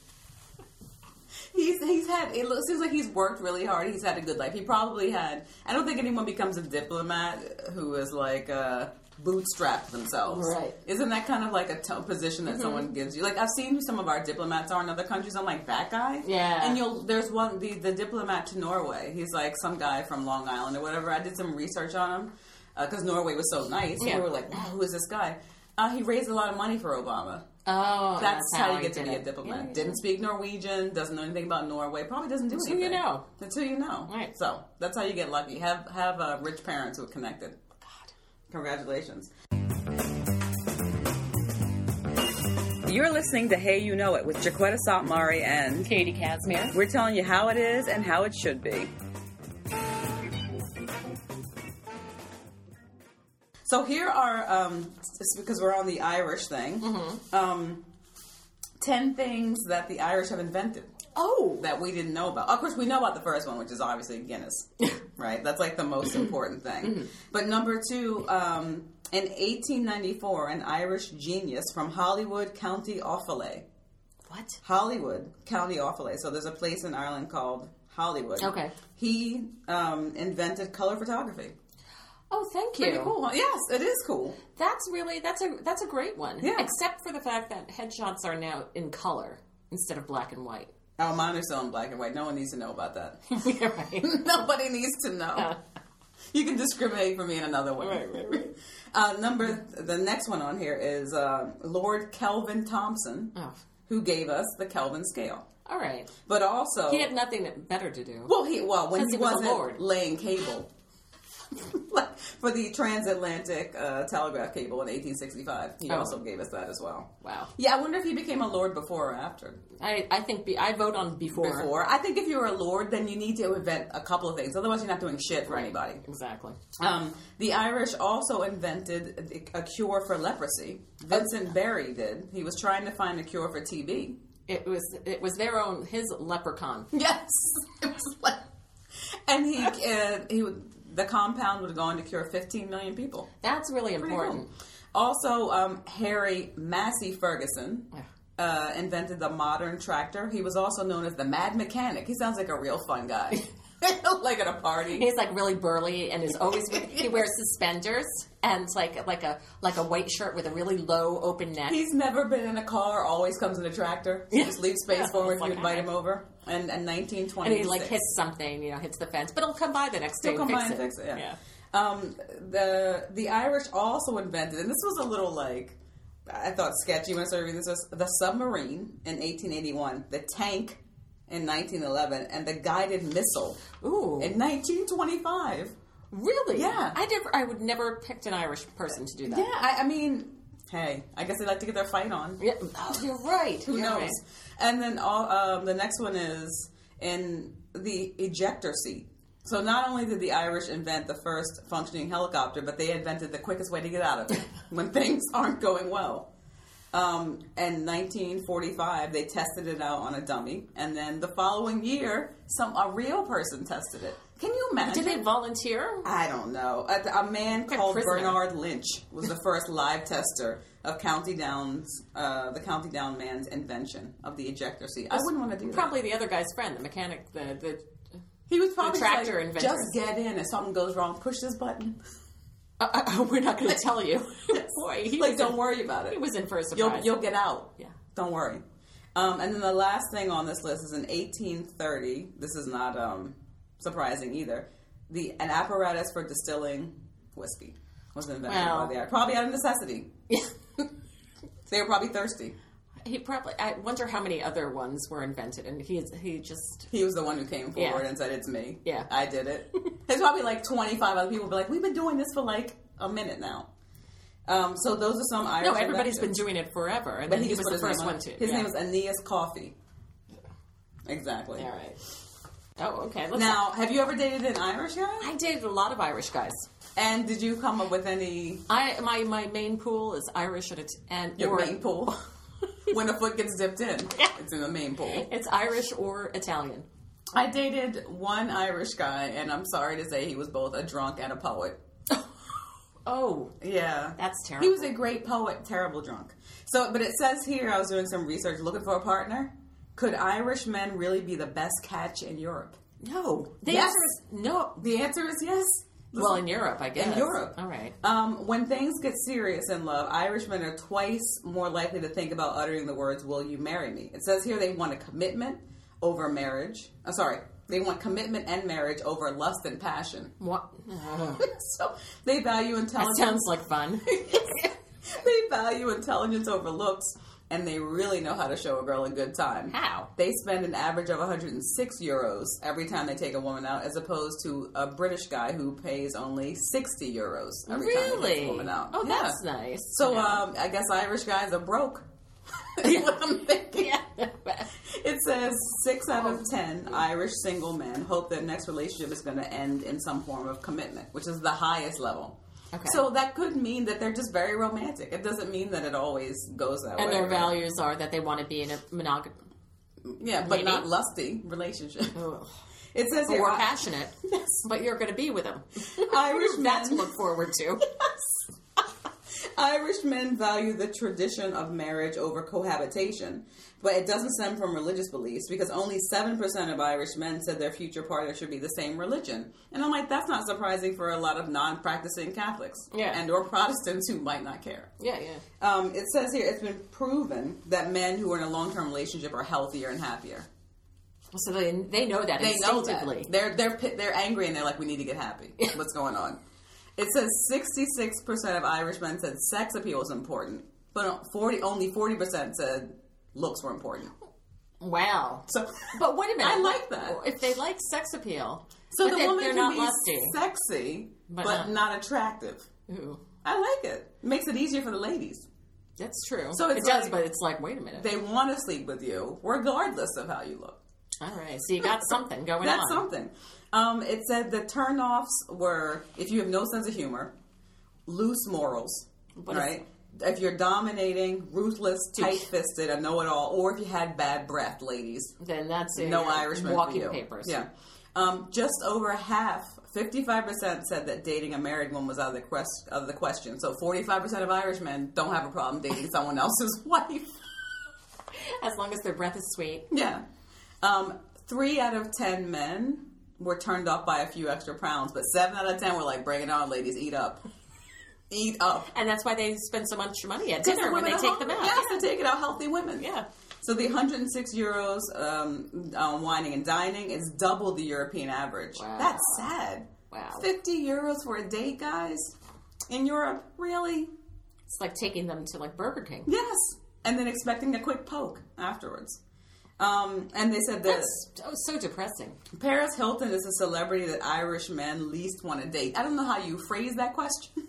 He's he's had it looks seems like he's worked really hard. He's had a good life. He probably had. I don't think anyone becomes a diplomat who is like uh, bootstrapped themselves. Right. Isn't that kind of like a t- position that Mm-hmm. someone gives you? Like I've seen who some of our diplomats are in other countries. I'm like that guy. Yeah. And you'll there's one the the diplomat to Norway. He's like some guy from Long Island or whatever. I did some research on him because uh, Norway was so nice. Yeah. And we were like, wow, who is this guy? Uh, he raised a lot of money for Obama. Oh, That's, that's, how you he get to did be a it. diplomat. Yeah. Didn't speak Norwegian, doesn't know anything about Norway, probably doesn't do That's who anything. you know. That's who you know. Right. So that's how you get lucky. Have have uh, rich parents who are connected. God. Congratulations. You're listening to Hey You Know It with Jaquetta Sotmari and Katie Casimir. we're telling you how it is and how it should be. So here are, um, just because we're on the Irish thing, Mm-hmm. um, ten things that the Irish have invented Oh. that we didn't know about. Of course, we know about the first one, which is obviously Guinness, right? That's like the most important thing. Mm-hmm. But number two, um, in eighteen ninety-four, an Irish genius from Hollywood, County Offaly. What? Hollywood, County Offaly. So there's a place in Ireland called Hollywood. Okay. He um, invented color photography. Oh, thank you. Pretty cool, huh? Yes, it is cool. That's really that's a that's a great one. Yeah. Except for the fact that headshots are now in color instead of black and white. Oh, mine are still in black and white. No one needs to know about that. Yeah, right. Nobody needs to know. Uh. You can discriminate from me in another way. Right, right, right. Uh, number the next one on here is uh, Lord Kelvin Thompson, Oh, who gave us the Kelvin scale. all right. But also, He had nothing better to do. well, he well when 'Cause he, he was a wasn't lord. laying cable. Like, for the transatlantic uh, telegraph cable in eighteen sixty-five, he Oh. also gave us that as well. Wow. Yeah, I wonder if he became a lord before or after. I, I think be, I vote on before. Before, I think if you're a lord, then you need to invent a couple of things. Otherwise, you're not doing shit for anybody. Exactly. Um, the Irish also invented a cure for leprosy. Vincent Berry did. He was trying to find a cure for T B. It was it was their own his leprechaun. Yes, it was like, and he uh, he would. The compound would go on to cure fifteen million people. That's really Pretty important. cool. Also, um, Harry Massey Ferguson Yeah. uh, invented the modern tractor. He was also known as the Mad Mechanic. He sounds like a real fun guy. Like at a party. He's like really burly and is always he wears suspenders and it's like like a like a white shirt with a really low open neck. He's never been in a car, always comes in a tractor. So Yeah. just leave space Yeah, for him it's if you like, invite alright. him over. And in nineteen and twenty-six. he like hits something, you know, hits the fence, but he'll come by the next day He'll and come fix by and it. fix it, yeah. yeah. Um, the the Irish also invented, and this was a little like, I thought sketchy when I started reading this, was the submarine in eighteen eighty-one, the tank in nineteen eleven, and the guided missile Ooh. in nineteen twenty-five. Really? Yeah. I never I would never have picked an Irish person to do that. Yeah, I, I mean, hey, I guess they like to get their fight on. Yeah. Oh, you're right. Who You're knows? right. And then all, um, the next one is in the ejector seat. So not only did the Irish invent the first functioning helicopter, but they invented the quickest way to get out of it when things aren't going well. Um, in nineteen forty-five, they tested it out on a dummy, and then the following year, some a real person tested it. Can you imagine? Did they volunteer? I don't know. A, a man Like called prisoner. Bernard Lynch was the first live tester of County Down's, uh, the County Down man's invention of the ejector seat. I wouldn't want to do that. Probably the other guy's friend, the mechanic, the the He was probably The tractor like, inventor. just get in. If something goes wrong, push this button. Uh, uh, we're not going to tell you. Boy, he like, was don't in, worry about it. He was in for a You'll, surprise. you'll get out. Yeah. Don't worry. Um, and then the last thing on this list is in eighteen thirty. This is not um, surprising either. The an apparatus for distilling whiskey was invented Well, by the probably out of necessity. Yeah. They were probably thirsty. He probably. I wonder how many other ones were invented, and he he just. He was the one who came forward Yeah. and said, "It's me. Yeah. I did it." There's probably like twenty-five other people, be like, "We've been doing this for like a minute now." Um, so those are some Irish. No, everybody's inventions. been doing it forever, and But then he, he just was put the his first name on- one too. His yeah. name was Aeneas Coffey. Exactly. All right. Oh, okay. Let's Now, have you ever dated an Irish guy? I dated a lot of Irish guys. And did you come up with any I my my main pool is Irish, and it's and your or, main pool? When a foot gets dipped in, Yeah. it's in the main pool. It's Irish or Italian. I dated one Irish guy, and I'm sorry to say he was both a drunk and a poet. Oh, Yeah. that's terrible. He was a great poet, terrible drunk. So, but it says here, I was doing some research looking for a partner. Could Irish men really be the best catch in Europe? no. The Yes. answer is no. The answer is yes. Well, in Europe, I guess. In Europe. All right. Um, when things get serious in love, Irishmen are twice more likely to think about uttering the words, "Will you marry me?" It says here they want a commitment over marriage. I'm sorry. They want commitment and marriage over lust and passion. What? Oh, So they value that intelligence. sounds like fun. They value intelligence over looks, and they really know how to show a girl a good time. How? They spend an average of one hundred six euros every time they take a woman out, as opposed to a British guy who pays only sixty euros every time he takes Really? a woman out. Oh, Yeah. that's nice. So Yeah. um, I guess Irish guys are broke. That's what I'm thinking. yeah. It says six out of ten Irish single men hope their next relationship is going to end in some form of commitment, which is the highest level. Okay. So that could mean that they're just very romantic. It doesn't mean that it always goes that And way. their right? values are that they want to be in a monogamous. Yeah, but Maybe. not lusty relationship. Ugh. It says here, Or I- passionate. Yes. But you're going to be with them. Irish That to men- look forward to. Irish men value the tradition of marriage over cohabitation, but it doesn't stem from religious beliefs because only seven percent of Irish men said their future partner should be the same religion. And I'm like, that's not surprising for a lot of non-practicing Catholics Yeah. and or Protestants who might not care. Yeah, yeah. Um, it says here, it's been proven that men who are in a long-term relationship are healthier and happier. So they they know that They know instinctively. that. They're, they're, pi- they're angry and they're like, we need to get happy. What's going on? It says sixty-six percent of Irish men said sex appeal was important, but forty only forty percent said looks were important. Wow. So, But wait a minute. I like that. If they like sex appeal, so but the they, woman they're can not be lusty. sexy, but, But not. not- attractive. Ooh, I like it. It makes it easier for the ladies. that's true. So it it's does, like- but it's like, wait a minute. They want to sleep with you, regardless of how you look. All right. So you got something going That's on. something. Um, it said the turnoffs were if you have no sense of humor, loose morals, What is- right? If you're dominating, ruthless, tight-fisted, a know-it-all, or if you had bad breath, ladies, Then that's it. no You're Irishman walking for you. papers. Yeah. Um, just over half, fifty-five percent said that dating a married woman was out of the, quest- of the question. So forty-five percent of Irishmen don't have a problem dating someone else's wife. As long as their breath is sweet. Yeah. Um, three out of ten men were turned off by a few extra pounds, but seven out of ten were like, bring it on, ladies, eat up. Eat up. And that's why they spend so much money at Because dinner the when they women take are them hungry. out. Yes, they're taking out healthy women. Yeah. So the one hundred six euros um, on wining and dining is double the European average. Wow. That's sad. Wow. fifty euros for a date, guys? In Europe? Really? It's like taking them to like Burger King. Yes. And then expecting a quick poke afterwards. Um, and they said that That's oh, so depressing. Paris Hilton is a celebrity that Irish men least want to date. I don't know how you phrase that question.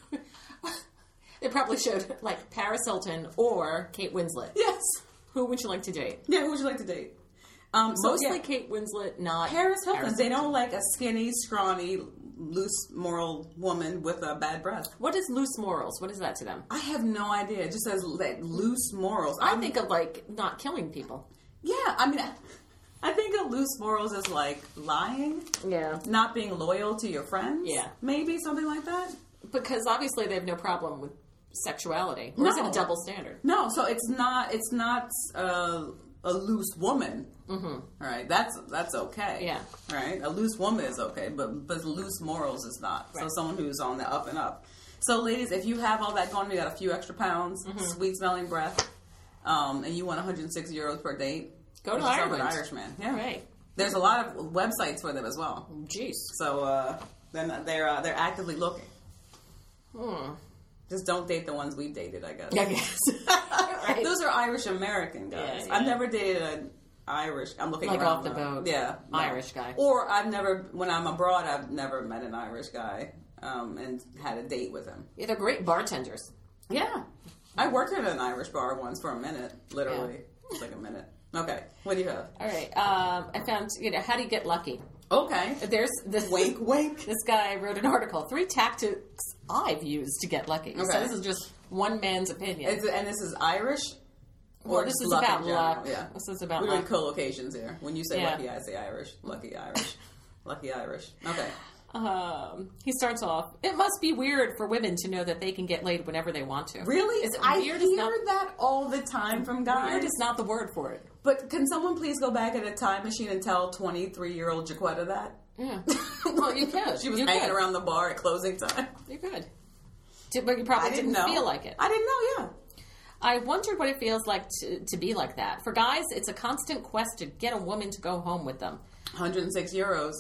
They probably showed like Paris Hilton or Kate Winslet. Yes. Who would you like to date? Yeah, who would you like to date? Um, so, Mostly yeah, Kate Winslet, not Paris Hilton. Paris They don't like a skinny, scrawny, loose moral woman with a bad breath. What is loose morals? What is that to them? I have no idea. It just says like, loose morals. I I'm- think of like not killing people. Yeah, I mean, I, I think of loose morals as like lying, Yeah. not being loyal to your friends. Yeah. Maybe something like that. Because obviously they have no problem with sexuality. Or is it No. a double standard? No, so it's not. It's not uh, a loose woman. Mm-hmm. All right, that's that's okay. Yeah. All right, a loose woman is okay, but but loose morals is not. Right. So someone who's on the up and up. So ladies, if you have all that going, you got a few extra pounds, mm-hmm. sweet smelling breath, um, and you want one hundred six euros per date, go to Ireland. An Irishman. Yeah. Right. There's a lot of websites for them as well. Jeez. So uh, then they're uh, they're actively looking. Hmm. Just don't date the ones we've dated, I guess. I guess. Right. Those are Irish American guys. Yeah, yeah. I've never dated an Irish. I'm looking like around off the now. boat. Yeah, no. Irish guy. Or I've never, when I'm abroad, I've never met an Irish guy um, and had a date with him. Yeah, they're great bartenders. Yeah, I worked at an Irish bar once for a minute, literally. Yeah. It was like a minute. Okay, what do you have? All right, um, I found, you know, how do you get lucky? Okay. There's this wink, wink. This guy wrote an article, three tactics I've used to get lucky. Okay. So this is just one man's opinion. It's, and this is Irish? Or well, this is luck about luck. Yeah. This is about We're luck. doing co-locations here. When you say yeah. lucky, I say Irish. Lucky Irish. Lucky Irish. Okay. Um, he starts off, it must be weird for women to know that they can get laid whenever they want to. Really? Is it I weird hear is not, that all the time from guys. Weird is not the word for it. But can someone please go back in a time machine and tell twenty-three-year-old Jaquetta that? Yeah. Well, you could. She was you hanging could. around the bar at closing time. You could. But you probably I didn't, didn't know. feel like it. I didn't know, yeah. I wondered what it feels like to, to be like that. For guys, it's a constant quest to get a woman to go home with them. one hundred six euros.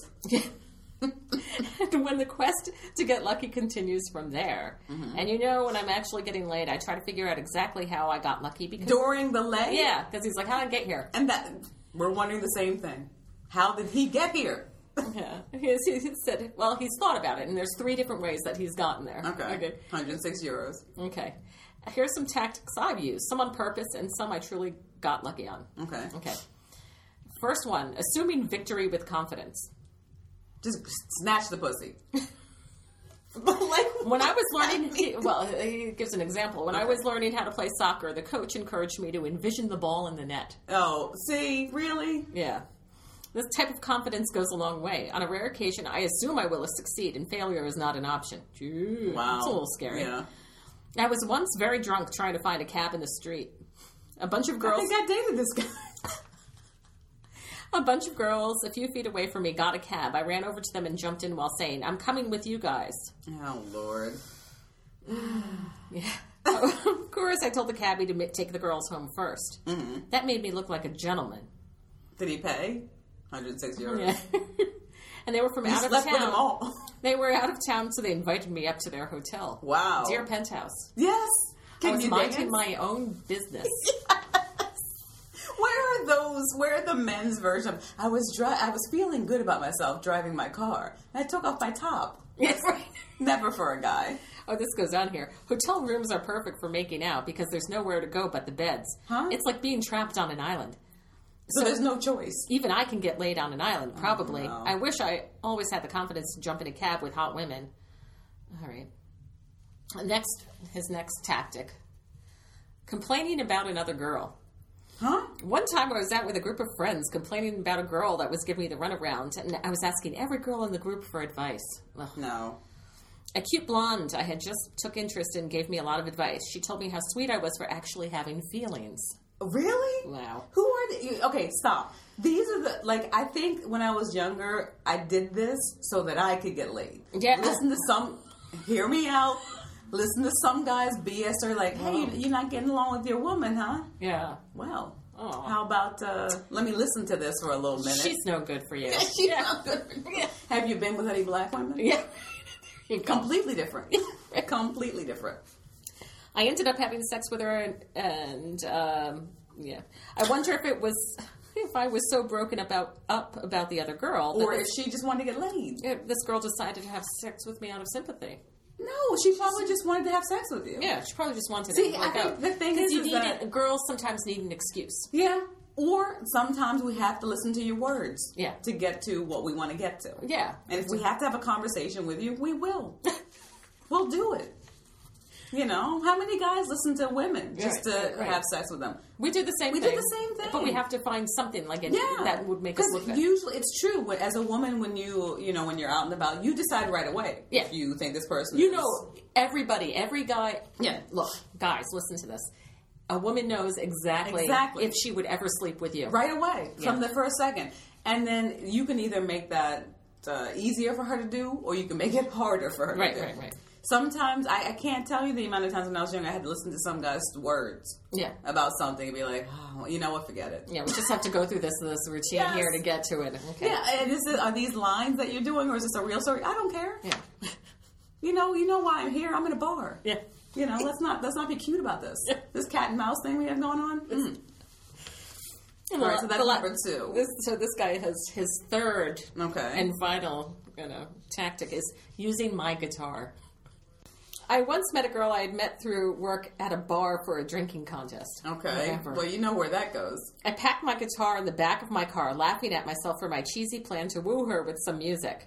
And when the quest to get lucky continues from there. Mm-hmm. And you know, when I'm actually getting laid, I try to figure out exacally how I got lucky. Because During the lay? Yeah, because he's like, how did I get here? And that we're wondering the same thing. How did he get here? Yeah. He, he said, well, he's thought about it, and there's three different ways that he's gotten there. Okay. Okay. one hundred six euros. Okay. Here's some tactics I've used. Some on purpose, and some I truly got lucky on. Okay. Okay. First one, assuming victory with confidence. Just snatch the pussy. Like, when I was learning, he, well, he gives an example. When okay. I was learning how to play soccer, the coach encouraged me to envision the ball in the net. Oh, see, really? Yeah. This type of confidence goes a long way. On a rare occasion, I assume I will succeed, and failure is not an option. Gee, wow. That's a little scary. Yeah. I was once very drunk trying to find a cab in the street. A bunch of girls... I think I dated this guy. A bunch of girls a few feet away from me got a cab. I ran over to them and jumped in while saying, I'm coming with you guys. Oh, Lord. Yeah. Of course, I told the cabbie to take the girls home first. Mm-hmm. That made me look like a gentleman. Did he pay? one hundred six euros. Yeah. And they were from you out of slept town. With them all. They were out of town, so they invited me up to their hotel. Wow. Dear penthouse. Yes. Can I was you minding my own business. Where are those? Where are the men's version? I was dri- I was feeling good about myself driving my car. I took off my top. Yes, right. Never for a guy. Oh, this goes on here. Hotel rooms are perfect for making out because there's nowhere to go but the beds. Huh? It's like being trapped on an island. So, so there's no choice. Even I can get laid on an island, probably. Oh, no. I wish I always had the confidence to jump in a cab with hot women. All right. Next, his next tactic. Complaining about another girl. Huh? One time I was out with a group of friends complaining about a girl that was giving me the runaround, and I was asking every girl in the group for advice. Ugh. No. A cute blonde I had just took interest in gave me a lot of advice. She told me how sweet I was for actually having feelings. Really? Wow. Who are the... Okay, stop. These are the... Like, I think when I was younger, I did this so that I could get laid. Yeah. Listen to some... Hear me out. Listen to some guys B S her like, hey, Oh. you're not getting along with your woman, huh? Yeah. Well, Oh. how about, uh, let me listen to this for a little minute. She's no good for you. She's yeah. not good for you. Have you been with any black women? Yeah. Completely different. Completely different. I ended up having sex with her, and, and um, yeah. I wonder if it was... If I was so broken about up about the other girl... Or this, if she just wanted to get laid. if this girl decided to have sex with me out of sympathy. No, she probably just wanted to have sex with you. Yeah, she probably just wanted See, to I work think out. the thing 'Cause is, you is need that- it, girls sometimes need an excuse. Yeah. Or sometimes we have to listen to your words. Yeah. To get to what we want to get to. Yeah. And if we have to have a conversation with you, we will. We'll do it. You know, how many guys listen to women just Right, to right, right. have sex with them? We do the same We thing. do the same thing. But we have to find something like it Yeah, that would make us look because good. usually it's true. When, as a woman, when you you know when you're out and about, you decide right away Yeah. if you think this person. You is, know, everybody, every guy... Yeah. Look, guys, listen to this. A woman knows exactly, Exactly. if she would ever sleep with you. Right away, Yeah. from the first second. And then you can either make that uh, easier for her to do, or you can make it harder for her Right, to do. right, right. Sometimes, I, I can't tell you the amount of times when I was young, I had to listen to some guy's words Yeah. about something and be like, oh, you know what, forget it. Yeah, we just have to go through this this routine Yes. here to get to it. Okay. Yeah, and is it, are these lines that you're doing, or is this a real story? I don't care. Yeah. You know, you know why I'm here. I'm in a bar. Yeah. You know, let's not let's not be cute about this. This cat and mouse thing we have going on. Mm. And All the- right, so that's the la- number two. This, so this guy has his third Okay. and final, you know, tactic is using my guitar. I once met a girl I had met through work at a bar for a drinking contest. Okay. Whatever. Well, you know where that goes. I packed my guitar in the back of my car, laughing at myself for my cheesy plan to woo her with some music.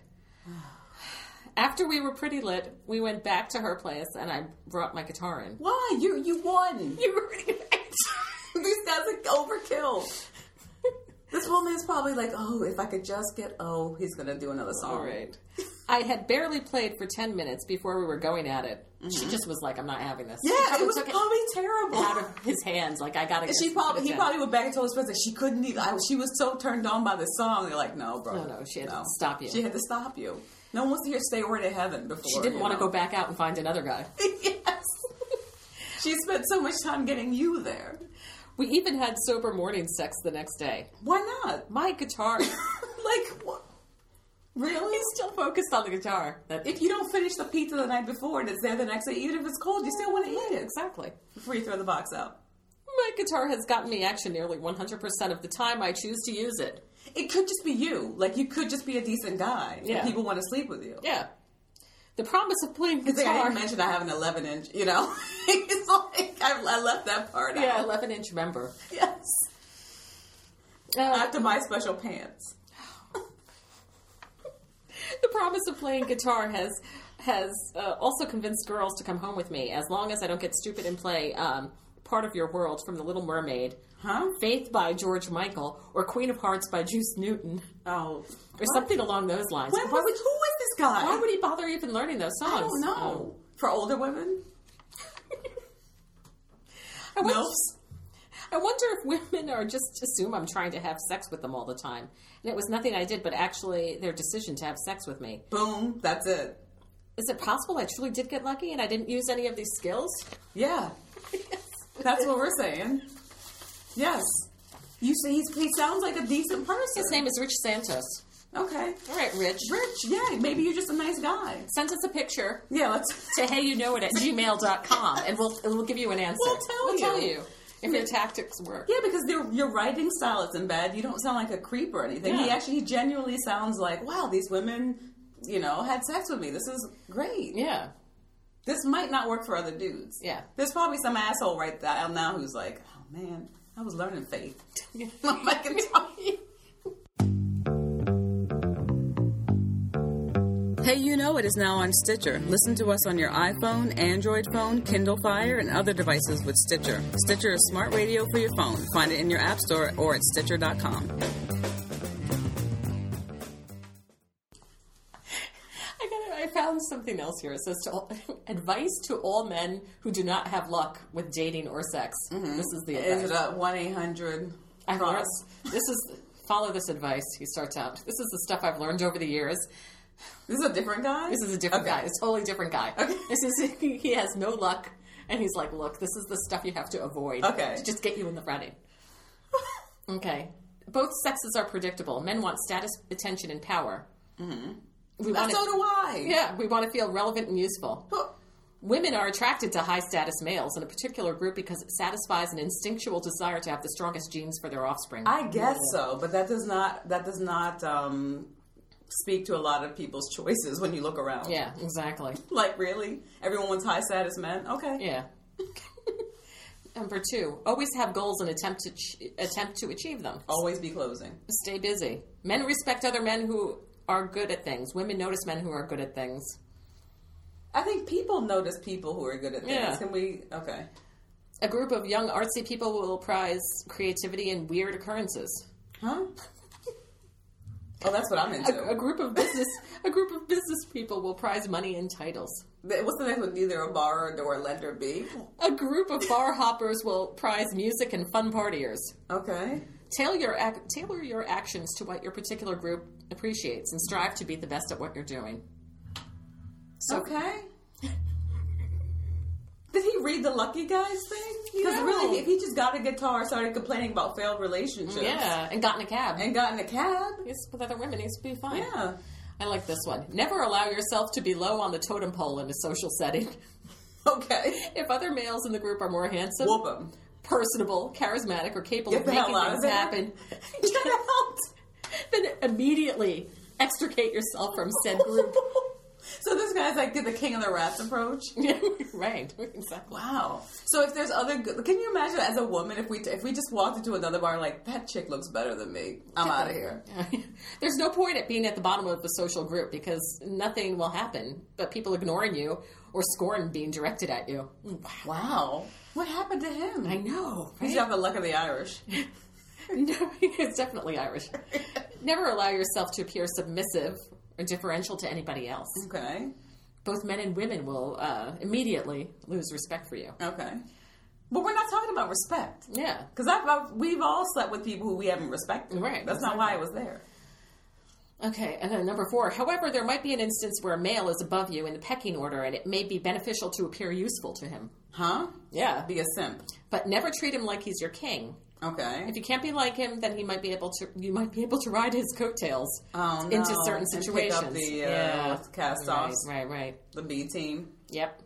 After we were pretty lit, we went back to her place, and I brought my guitar in. Why? You you won. You were pretty right. These guys are overkill. This woman is probably like, oh, if I could just get, oh, he's going to do another song. All right. I had barely played for ten minutes before we were going at it. She just was like, I'm not having this. She Yeah, probably it was took probably terrible. out of his hands. Like, I gotta get She probably, get he it probably went back and told his friends that she couldn't even, I, she was so turned on by the song. They're like, no, bro. No, no, she had to stop you. She had to stop you. No one wants to hear Stairway to Heaven before. She didn't you want to know. go back out and find another guy. Yes. She spent so much time getting you there. We even had sober morning sex the next day. Why not? My guitar. Like, what? Really? He's still focused on the guitar. That, If you don't finish the pizza the night before and it's there the next day, even if it's cold, you still want to eat it exactly. before you throw the box out. My guitar has gotten me action nearly one hundred percent of the time I choose to use it. It could just be you. Like, you could just be a decent guy. Yeah. And people want to sleep with you. Yeah. The promise of playing Because I guitar. didn't mention I have an eleven inch, you know? It's like, I, I left that part Yeah, out. eleven inch member. Yes. Uh, I have to buy special pants. The promise of playing guitar has has uh, also convinced girls to come home with me, as long as I don't get stupid and play um, Part of Your World from The Little Mermaid, Huh? Faith by George Michael, or Queen of Hearts by Juice Newton, Oh. or something along those lines. When why, was, would, who is this guy? why would he bother even learning those songs? I don't know. For older women? I wonder, Milfs? I wonder if women are just assume I'm trying to have sex with them all the time. And it was nothing I did, but actually their decision to have sex with me. Boom. That's it. Is it possible I truly did get lucky and I didn't use any of these skills? Yeah. That's what we're saying. Yes. You see, he's, he sounds like a decent person. His name is Rich Santos. Okay. All right, Rich. Rich, yeah, maybe you're just a nice guy. Send us a picture Yeah, let's. to heyyouknowit at gmail dot com and we'll, we'll give you an answer. We'll tell we'll you. tell you if your tactics work. Yeah, because your your writing style isn't bad. You don't sound like a creep or anything. He Yeah. actually he genuinely sounds like, wow, these women, you know, had sex with me. This is great. Yeah. This might not work for other dudes. Yeah. There's probably some asshole right there now who's like, oh man, I was learning faith. Yeah. I'm like, Hey, You Know It is now on Stitcher. Listen to us on your iPhone, Android phone, Kindle Fire, and other devices with Stitcher. Stitcher is smart radio for your phone. Find it in your app store or at Stitcher dot com. I got it. I found something else here. It says to all, advice to all men who do not have luck with dating or sex. This is the advice. Is it a one eight hundred I've learned, cross? this is follow this advice. He starts out. This is the stuff I've learned over the years. This is a different guy? This is a different Okay. guy. It's a totally different guy. Okay. This is he, he has no luck, and he's like, look, this is the stuff you have to avoid. Okay. to just get you in the running. Okay. Both sexes are predictable. Men want status, attention, and power. Mm-hmm. We want So to, do I. yeah, we want to feel relevant and useful. Huh. Women are attracted to high-status males in a particular group because it satisfies an instinctual desire to have the strongest genes for their offspring. I guess so, but that does not that does not um, speak to a lot of people's choices when you look around. Yeah, exactly. Like, really? Everyone wants high status men? Okay. Yeah. Number two, always have goals and attempt to ch- attempt to achieve them. Always be closing. Stay busy. Men respect other men who are good at things. Women notice men who are good at things. I think people notice people who are good at things. Yeah. Can we? Okay. A group of young artsy people will prize creativity and weird occurrences. Huh? Oh, that's what I'm into. A, a group of business a group of business people will prize money and titles. What's the next one? Either a bar or a lender B? A group of bar hoppers will prize music and fun partiers. Okay. Tailor your, ac- tailor your actions to what your particular group appreciates and strive to be the best at what you're doing. So, okay. Did he read the Lucky Guys thing? Because No. really, if he just got a guitar and started complaining about failed relationships. Yeah, and got in a cab. And got in a cab. He's with other women, he's be fine. Yeah. I like this one. Never allow yourself to be low on the totem pole in a social setting. Okay. If other males in the group are more handsome, Whoop him. personable, charismatic, or capable Get of the making hell out of things there. happen, Get out. then immediately extricate yourself from said group. So this guy's like the king of the rats approach. Yeah, right. Exactly. Wow. So if there's other, good, can you imagine as a woman if we if we just walked into another bar like that chick looks better than me? I'm out of here. There's no point at being at the bottom of the social group because nothing will happen but people ignoring you or scorn being directed at you. Wow. What happened to him? I know. He's Right? got the luck of the Irish. No, it's definitely Irish. Never allow yourself to appear submissive or differential to anybody else. Okay. Both men and women will uh, immediately lose respect for you. Okay. But we're not talking about respect. Yeah. Because I've, I've, we've all slept with people who we haven't respected. Right, That's not why I was there. Okay, and then number four. However, there might be an instance where a male is above you in the pecking order and it may be beneficial to appear useful to him. Huh? Yeah. Be a simp. But never treat him like he's your king. Okay. If you can't be like him, then he might be able to. You might be able to ride his coattails Oh, no. into certain And pick situations. up the, uh, yeah, cast-offs. Right, right, right. The B team. Yep.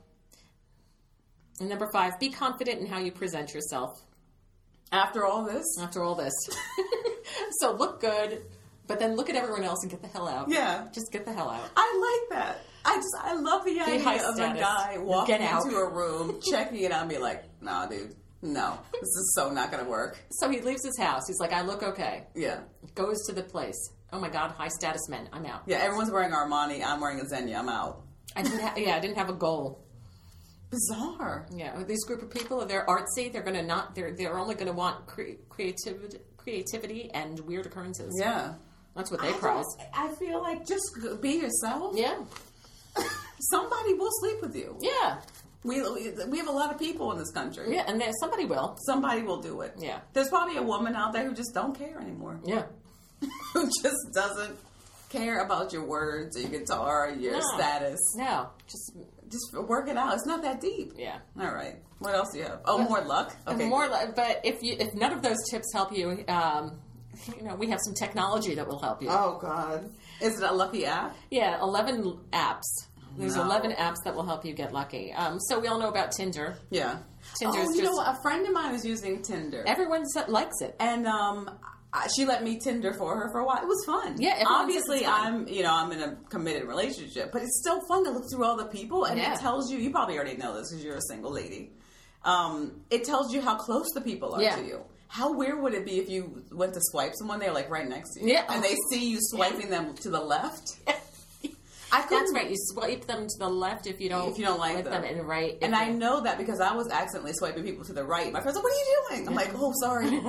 And number five, be confident in how you present yourself. After all this? After all this, so look good, but then look at everyone else and get the hell out. Yeah. Just get the hell out. I like that. I just, I love the high idea of status. a guy walking Get out. into a room, checking it out, and be like, nah, dude, no, this is so not going to work. So he leaves his house. He's like, I look okay. Yeah. Goes to the place. Oh my God, high status men. I'm out. Yeah, everyone's wearing Armani. I'm wearing a Zegna. I'm out. I didn't. Ha- yeah, I didn't have a goal. Bizarre. Yeah, these group of people, they're artsy. They're gonna not. They're they're only gonna want cre- creativity, creativity and weird occurrences. Yeah. That's what they I prize. don't- I feel like just g- be yourself. Yeah, Somebody will sleep with you. yeah, We, we we have a lot of people in this country. yeah. And then somebody will. Somebody will do it. Yeah. There's probably a woman out there who just don't care anymore. Yeah, Who just doesn't care about your words or your guitar or your No. status. no, just Just work it out. It's not that deep. yeah. All right. What else do you have? Oh, more luck. Okay. More, li- but if you if none of those tips help you, um, you know, we have some technology that will help you. Oh God. Is it a lucky app? Yeah, eleven apps. There's No. eleven apps that will help you get lucky. Um, so we all know about Tinder. Yeah. Tinder's oh, you just- know what? A friend of mine is using Tinder. Everyone s- likes it. And um, I- she let me Tinder for her for a while. It was fun. Yeah, everyone obviously says it's fun. I'm, you know, I'm in a committed relationship, but it's still fun to look through all the people, and Yeah. it tells you. You probably already know this because you're a single lady. Um, it tells you how close the people are Yeah. to you. How weird would it be if you went to swipe someone, they're like right next to you, Yeah. and they see you swiping them to the left? I couldn't. That's right. You swipe them to the left if you don't If you don't like them. and right. if And I you- know that because I was accidentally swiping people to the right. My friends are like, what are you doing? I'm like, oh, sorry.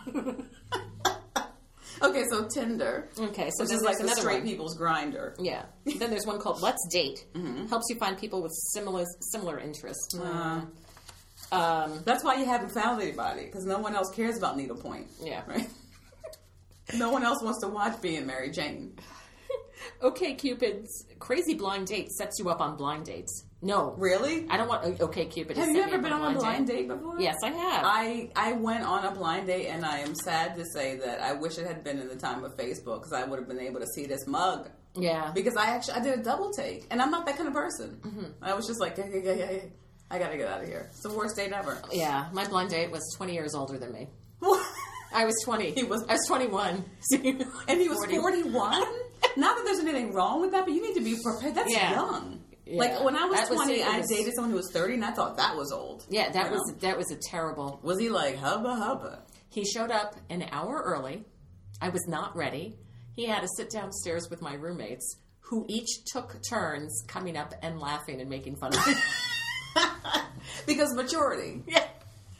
Okay, so Tinder. Okay, so Which then is like there's the another straight one. people's grinder. Yeah. Then there's one called Let's Date. Mm-hmm. Helps you find people with similar similar interests. Uh, Um, that's why you haven't found anybody, because no one else cares about needlepoint. yeah. Right? No one else wants to watch Being Mary Jane. Okay, Cupid's Crazy Blind Date sets you up on blind dates. No. Really? I don't want Okay Cupid to Have set you me ever up been on a blind date before? Yes, I have. I, I went on a blind date, and I am sad to say that I wish it had been in the time of Facebook, because I would have been able to see this mug. yeah. Because I actually I did a double take, and I'm not that kind of person. Mm-hmm. I was just like, yeah, yeah, yeah, yeah, I gotta get out of here. It's the worst date ever. Yeah, my blind date was twenty years older than me. I was twenty. He was- I was twenty-one. And he was forty-one? Not that there's anything wrong with that, but you need to be prepared. That's Yeah. young. Yeah. Like, when I was That was twenty, it. It I was- dated someone who was thirty, and I thought that was old. Yeah, that You was know? that was a terrible. Was he like, hubba hubba? He showed up an hour early. I was not ready. He had to sit downstairs with my roommates, who each took turns coming up and laughing and making fun of me. Because maturity. Yeah.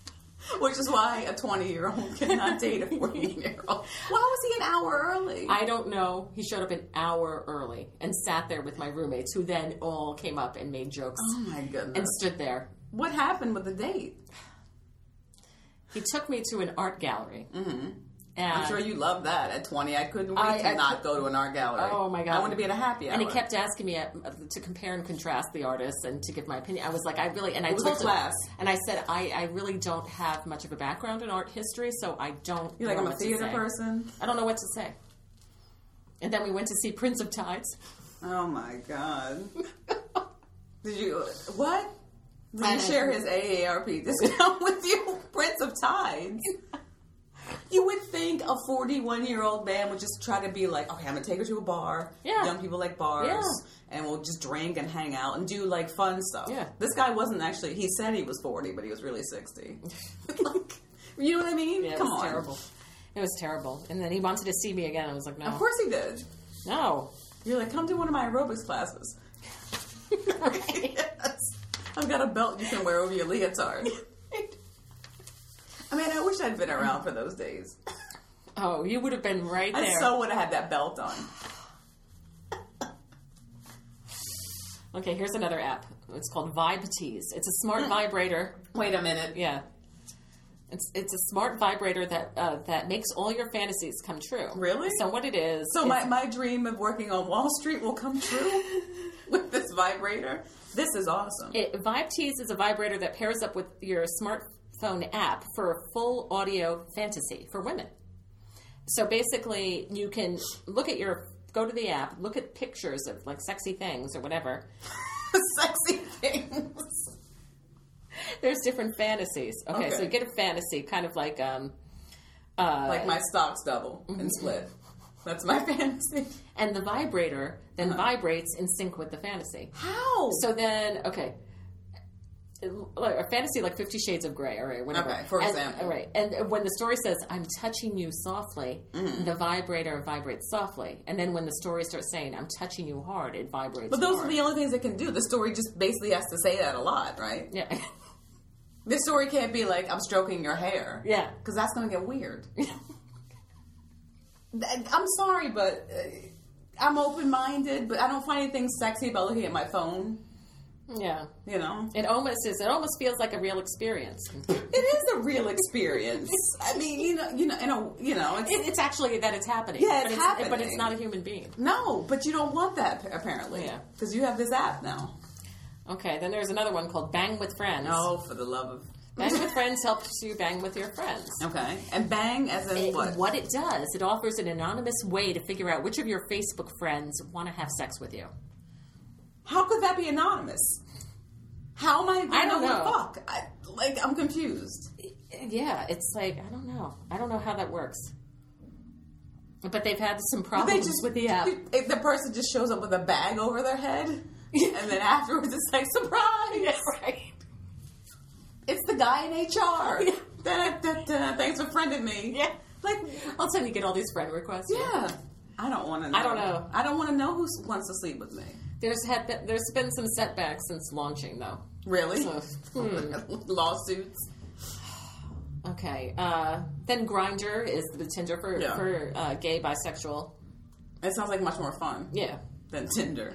Which is why a twenty-year-old cannot date a fourteen-year-old. Why was he an hour early? I don't know. He showed up an hour early and sat there with my roommates, who then all came up and made jokes. Oh, my goodness. And stood there. What happened with the date? He took me to an art gallery. Mm-hmm. And I'm sure you love that. At twenty, I couldn't wait I- to I not could- go to an art gallery. Oh, my God. I want to be at a happy hour. And he kept asking me uh, to compare and contrast the artists and to give my opinion. I was like, I really, and I It was told a him, class. and I said, I, I really don't have much of a background in art history, so I don't. You're like, know I'm a what to theater say. person? I don't know what to say. And then we went to see Prince of Tides. Oh, my God. Did you, what? Did I you share his A A R P discount with you? Prince of Tides. You would think a forty-one-year-old man would just try to be like, okay, I'm going to take her to a bar. Yeah. Young people like bars. Yeah. And we'll just drink and hang out and do, like, fun stuff. Yeah. This guy wasn't actually, he said he was forty, but he was really sixty. Like, you know what I mean? Yeah, it Come was on. terrible. It was terrible. And then he wanted to see me again. I was like, no. Of course he did. No. You're like, come to one of my aerobics classes. Right. Yes. I've got a belt you can wear over your leotard. I mean, I wish I'd been around for those days. Oh, you would have been right I there. so would have had that belt on. Okay, here's another app. It's called Vibe Tease. It's a smart vibrator. Wait a minute. Yeah. It's it's a smart vibrator that uh, that makes all your fantasies come true. Really? So what it is? So is- my, my dream of working on Wall Street will come true with this vibrator? This is awesome. It, Vibe Tease is a vibrator that pairs up with your smartphone app for a full audio fantasy for women. So basically, you can look at your, go to the app, look at pictures of like sexy things or whatever. Sexy things. There's different fantasies. Okay, Okay. so you get a fantasy, kind of like um, uh, Like my stocks double and split. That's my fantasy. and the vibrator then Uh-huh. vibrates in sync with the fantasy. How? So then, okay, like a fantasy like Fifty Shades of Grey, or whatever. Okay, for And- example. all right, and when the story says "I'm touching you softly," Mm-hmm. the vibrator vibrates softly, and then when the story starts saying "I'm touching you hard," it vibrates. But those hard. are the only things it can do. The story just basically has to say that a lot, right? yeah, This story can't be like, I'm stroking your hair. yeah. Because that's going to get weird. I'm sorry, but uh, I'm open-minded, but I don't find anything sexy about looking at my phone, Yeah, you know? it almost is. It almost feels like a real experience. It is a real experience. I mean, you know, you know, in a, you know, it's, It, it's actually that it's happening. Yeah, but it's but happening. it's not a human being. no, but you don't want that apparently. Yeah. Because you have this app now. Okay, then there's another one called Bang with Friends. Oh, for the love of. Bang with Friends helps you bang with your friends. Okay. And bang as in It- what? what it does, it offers an anonymous way to figure out which of your Facebook friends want to have sex with you. How could that be anonymous? How am I going I to don't know know. who to fuck? I, like, I'm confused. Yeah, it's like, I don't know. I don't know how that works. But they've had some They problems just with the app. if the person just shows up with a bag over their head, and then afterwards it's like surprise. Yeah, right. It's the guy in H R. Da, da, da, thanks for friending me. Yeah. Like, All of a sudden you get all these friend requests. yeah. I don't want to know. I don't know. I don't want to know who wants to sleep with me. There's had been, there's been some setbacks since launching, though. Really? So, hmm. Lawsuits. Okay. Uh, then Grindr is the Tinder for Yeah. for uh, gay, bisexual. It sounds like much more fun Yeah. than Tinder.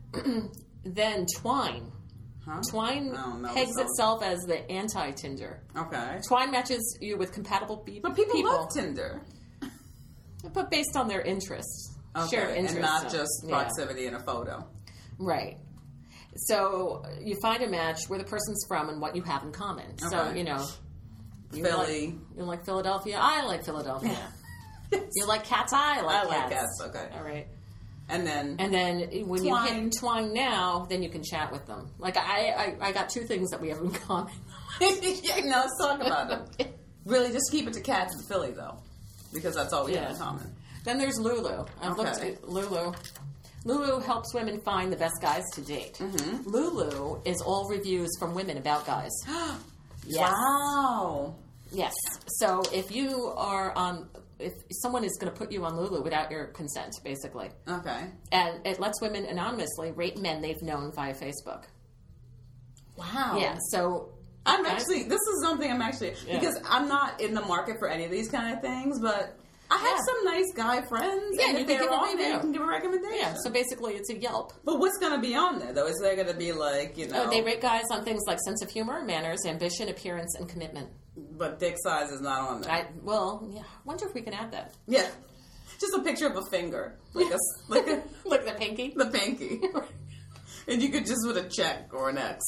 Then Twine. Huh? Twine I don't know. pegs So- itself as the anti-Tinder. Okay. Twine matches you with compatible pe- But people, love Tinder. but based on their interests, Okay. shared interests, and not so, just yeah. proximity in a photo. Right. So you find a match where the person's from and what you have in common. So Okay. you know, you Philly. Like, you like Philadelphia. I like Philadelphia. You like cats. I like I cats. like cats. Okay. All right. And then And then when you Twine. hit Twine now, then you can chat with them. Like I, I, I got two things that we have in common. yeah, now let's talk about it. Really, just keep it to cats in Philly, though, because that's all we Yeah. have in common. Then there's Lulu. I've looked Okay. at Lulu. Lulu helps women find the best guys to date. Mm-hmm. Lulu is all reviews from women about guys. Yes. Wow. Yes. So if you are on, if someone is going to put you on Lulu without your consent, basically, Okay. and it lets women anonymously rate men they've known via Facebook. Wow. Yeah. So I'm actually, this is something I'm actually, Yeah. because I'm not in the market for any of these kind of things, but I have Yeah. some nice guy friends. Yeah, and you if can they're give a on there, review. you can give a recommendation. Yeah, so basically it's a Yelp. But what's going to be on there, though? Is there going to be like, you know. Oh, they rate guys on things like sense of humor, manners, ambition, appearance, and commitment. But dick size is not on there. I, well, yeah, I wonder if we can add that. Yeah. Just a picture of a finger. Like a, like a, Look, the pinky. the pinky. And you could just with a check or an X.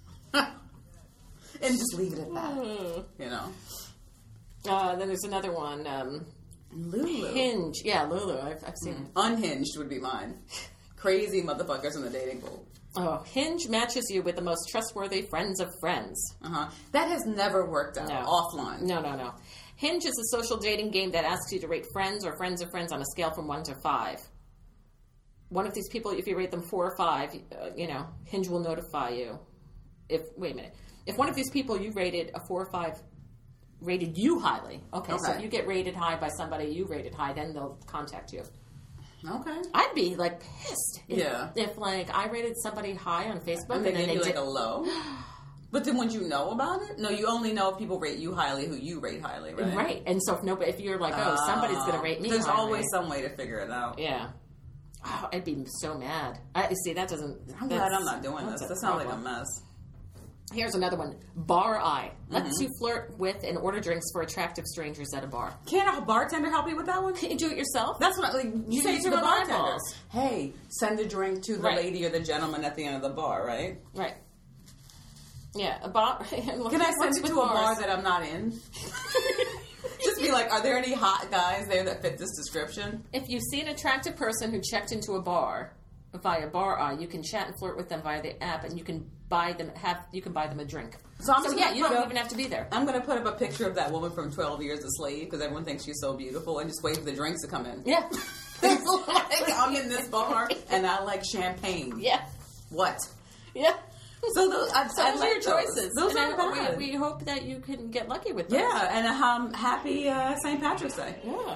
And just leave it at that. You know. Uh, then there's another one. Um, Lulu. Hinge. Yeah, Lulu. I've, I've seen it. Unhinged would be mine. Crazy motherfuckers in the dating pool. Oh, Hinge matches you with the most trustworthy friends of friends. Uh-huh. That has never worked out. No. Offline. No, no, no. Hinge is a social dating game that asks you to rate friends or friends of friends on a scale from one to five. One of these people, if you rate them four or five, uh, you know, Hinge will notify you. If wait a minute, if one of these people you rated a four or five, rated you highly. Okay, so Okay. if you get rated high by somebody you rated high, then they'll contact you. Okay. I'd be like pissed. If, Yeah. If like I rated somebody high on Facebook And and, they then give they you like did, a low. But then would you know about it? No, you only know if people rate you highly who you rate highly, right? right. And so if nobody, if you're like, oh, somebody's going to rate me. There's highly. always some way to figure it out. Yeah. Oh, I'd be so mad. I see. That doesn't. I'm that's- glad I'm not doing this. that's a That sounds like a problem. mess. Here's another one. Bar Eye lets Mm-hmm. you flirt with and order drinks for attractive strangers at a bar. Can't a bartender help you with that one? Can you do it yourself? That's what I, like. You You say use to the the bartender, eyeballs. "Hey, send a drink to the Right. lady or the gentleman at the end of the bar." Right? Right. Yeah, a bar. Can I send it to a bar that I'm not in? Just be like, are there any hot guys there that fit this description? If you see an attractive person who checked into a bar via Bar Eye, you can chat and flirt with them via the app, and you can buy them have you can buy them a drink. So I'm just yeah, gonna you put don't up- even have to be there. I'm going to put up a picture of that woman from twelve Years a Slave because everyone thinks she's so beautiful, and just wait for the drinks to come in. Yeah. It's like, I'm in this bar and I like champagne. Yeah. What? Yeah. So those, I, So I those like are your choices. Those, those And aren't I- bad. we, we hope that you can get lucky with those. Yeah, and a um, happy uh, Saint Patrick's Day. Yeah.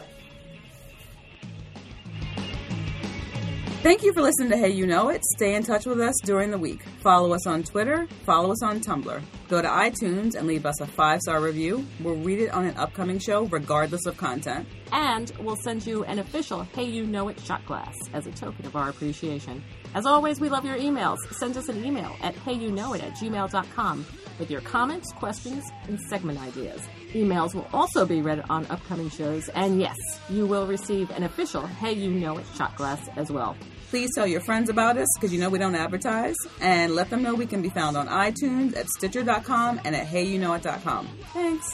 Thank you for listening to Hey You Know It. Stay in touch with us during the week. Follow us on Twitter. Follow us on Tumblr. Go to iTunes and leave us a five-star review. We'll read it on an upcoming show regardless of content. And we'll send you an official Hey You Know It shot glass as a token of our appreciation. As always, we love your emails. Send us an email at heyyouknowit at gmail dot com with your comments, questions, and segment ideas. Emails will also be read on upcoming shows. And yes, you will receive an official Hey You Know It shot glass as well. Please tell your friends about us because you know we don't advertise. And let them know we can be found on iTunes, at Stitcher dot com, and at hey you know it dot com. Thanks.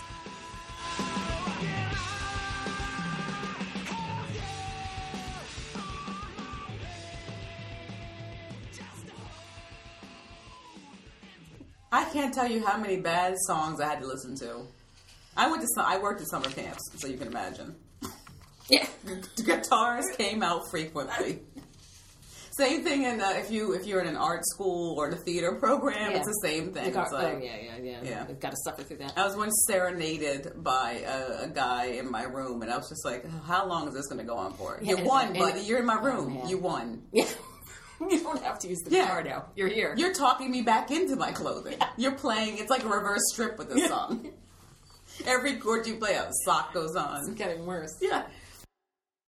I can't tell you how many bad songs I had to listen to. I went to su- I worked at summer camps, so you can imagine. Yeah. The guitars came out frequently. Same thing in uh, if you if you're in an art school or the theater program, Yeah. it's the same thing. The gar- It's like, oh, yeah, yeah, yeah. Yeah. We've got to suffer through that. I was once serenaded by a, a guy in my room, and I was just like, "How long is this going to go on for? Yeah, you won, and- buddy. You're in my Oh, room. man. you won. Yeah. You don't have to use the Yeah. guitar now. You're here. You're talking me back into my clothing. Yeah. You're playing. It's like a reverse strip with this song. Every chord you play, a sock goes It's on. getting worse. Yeah.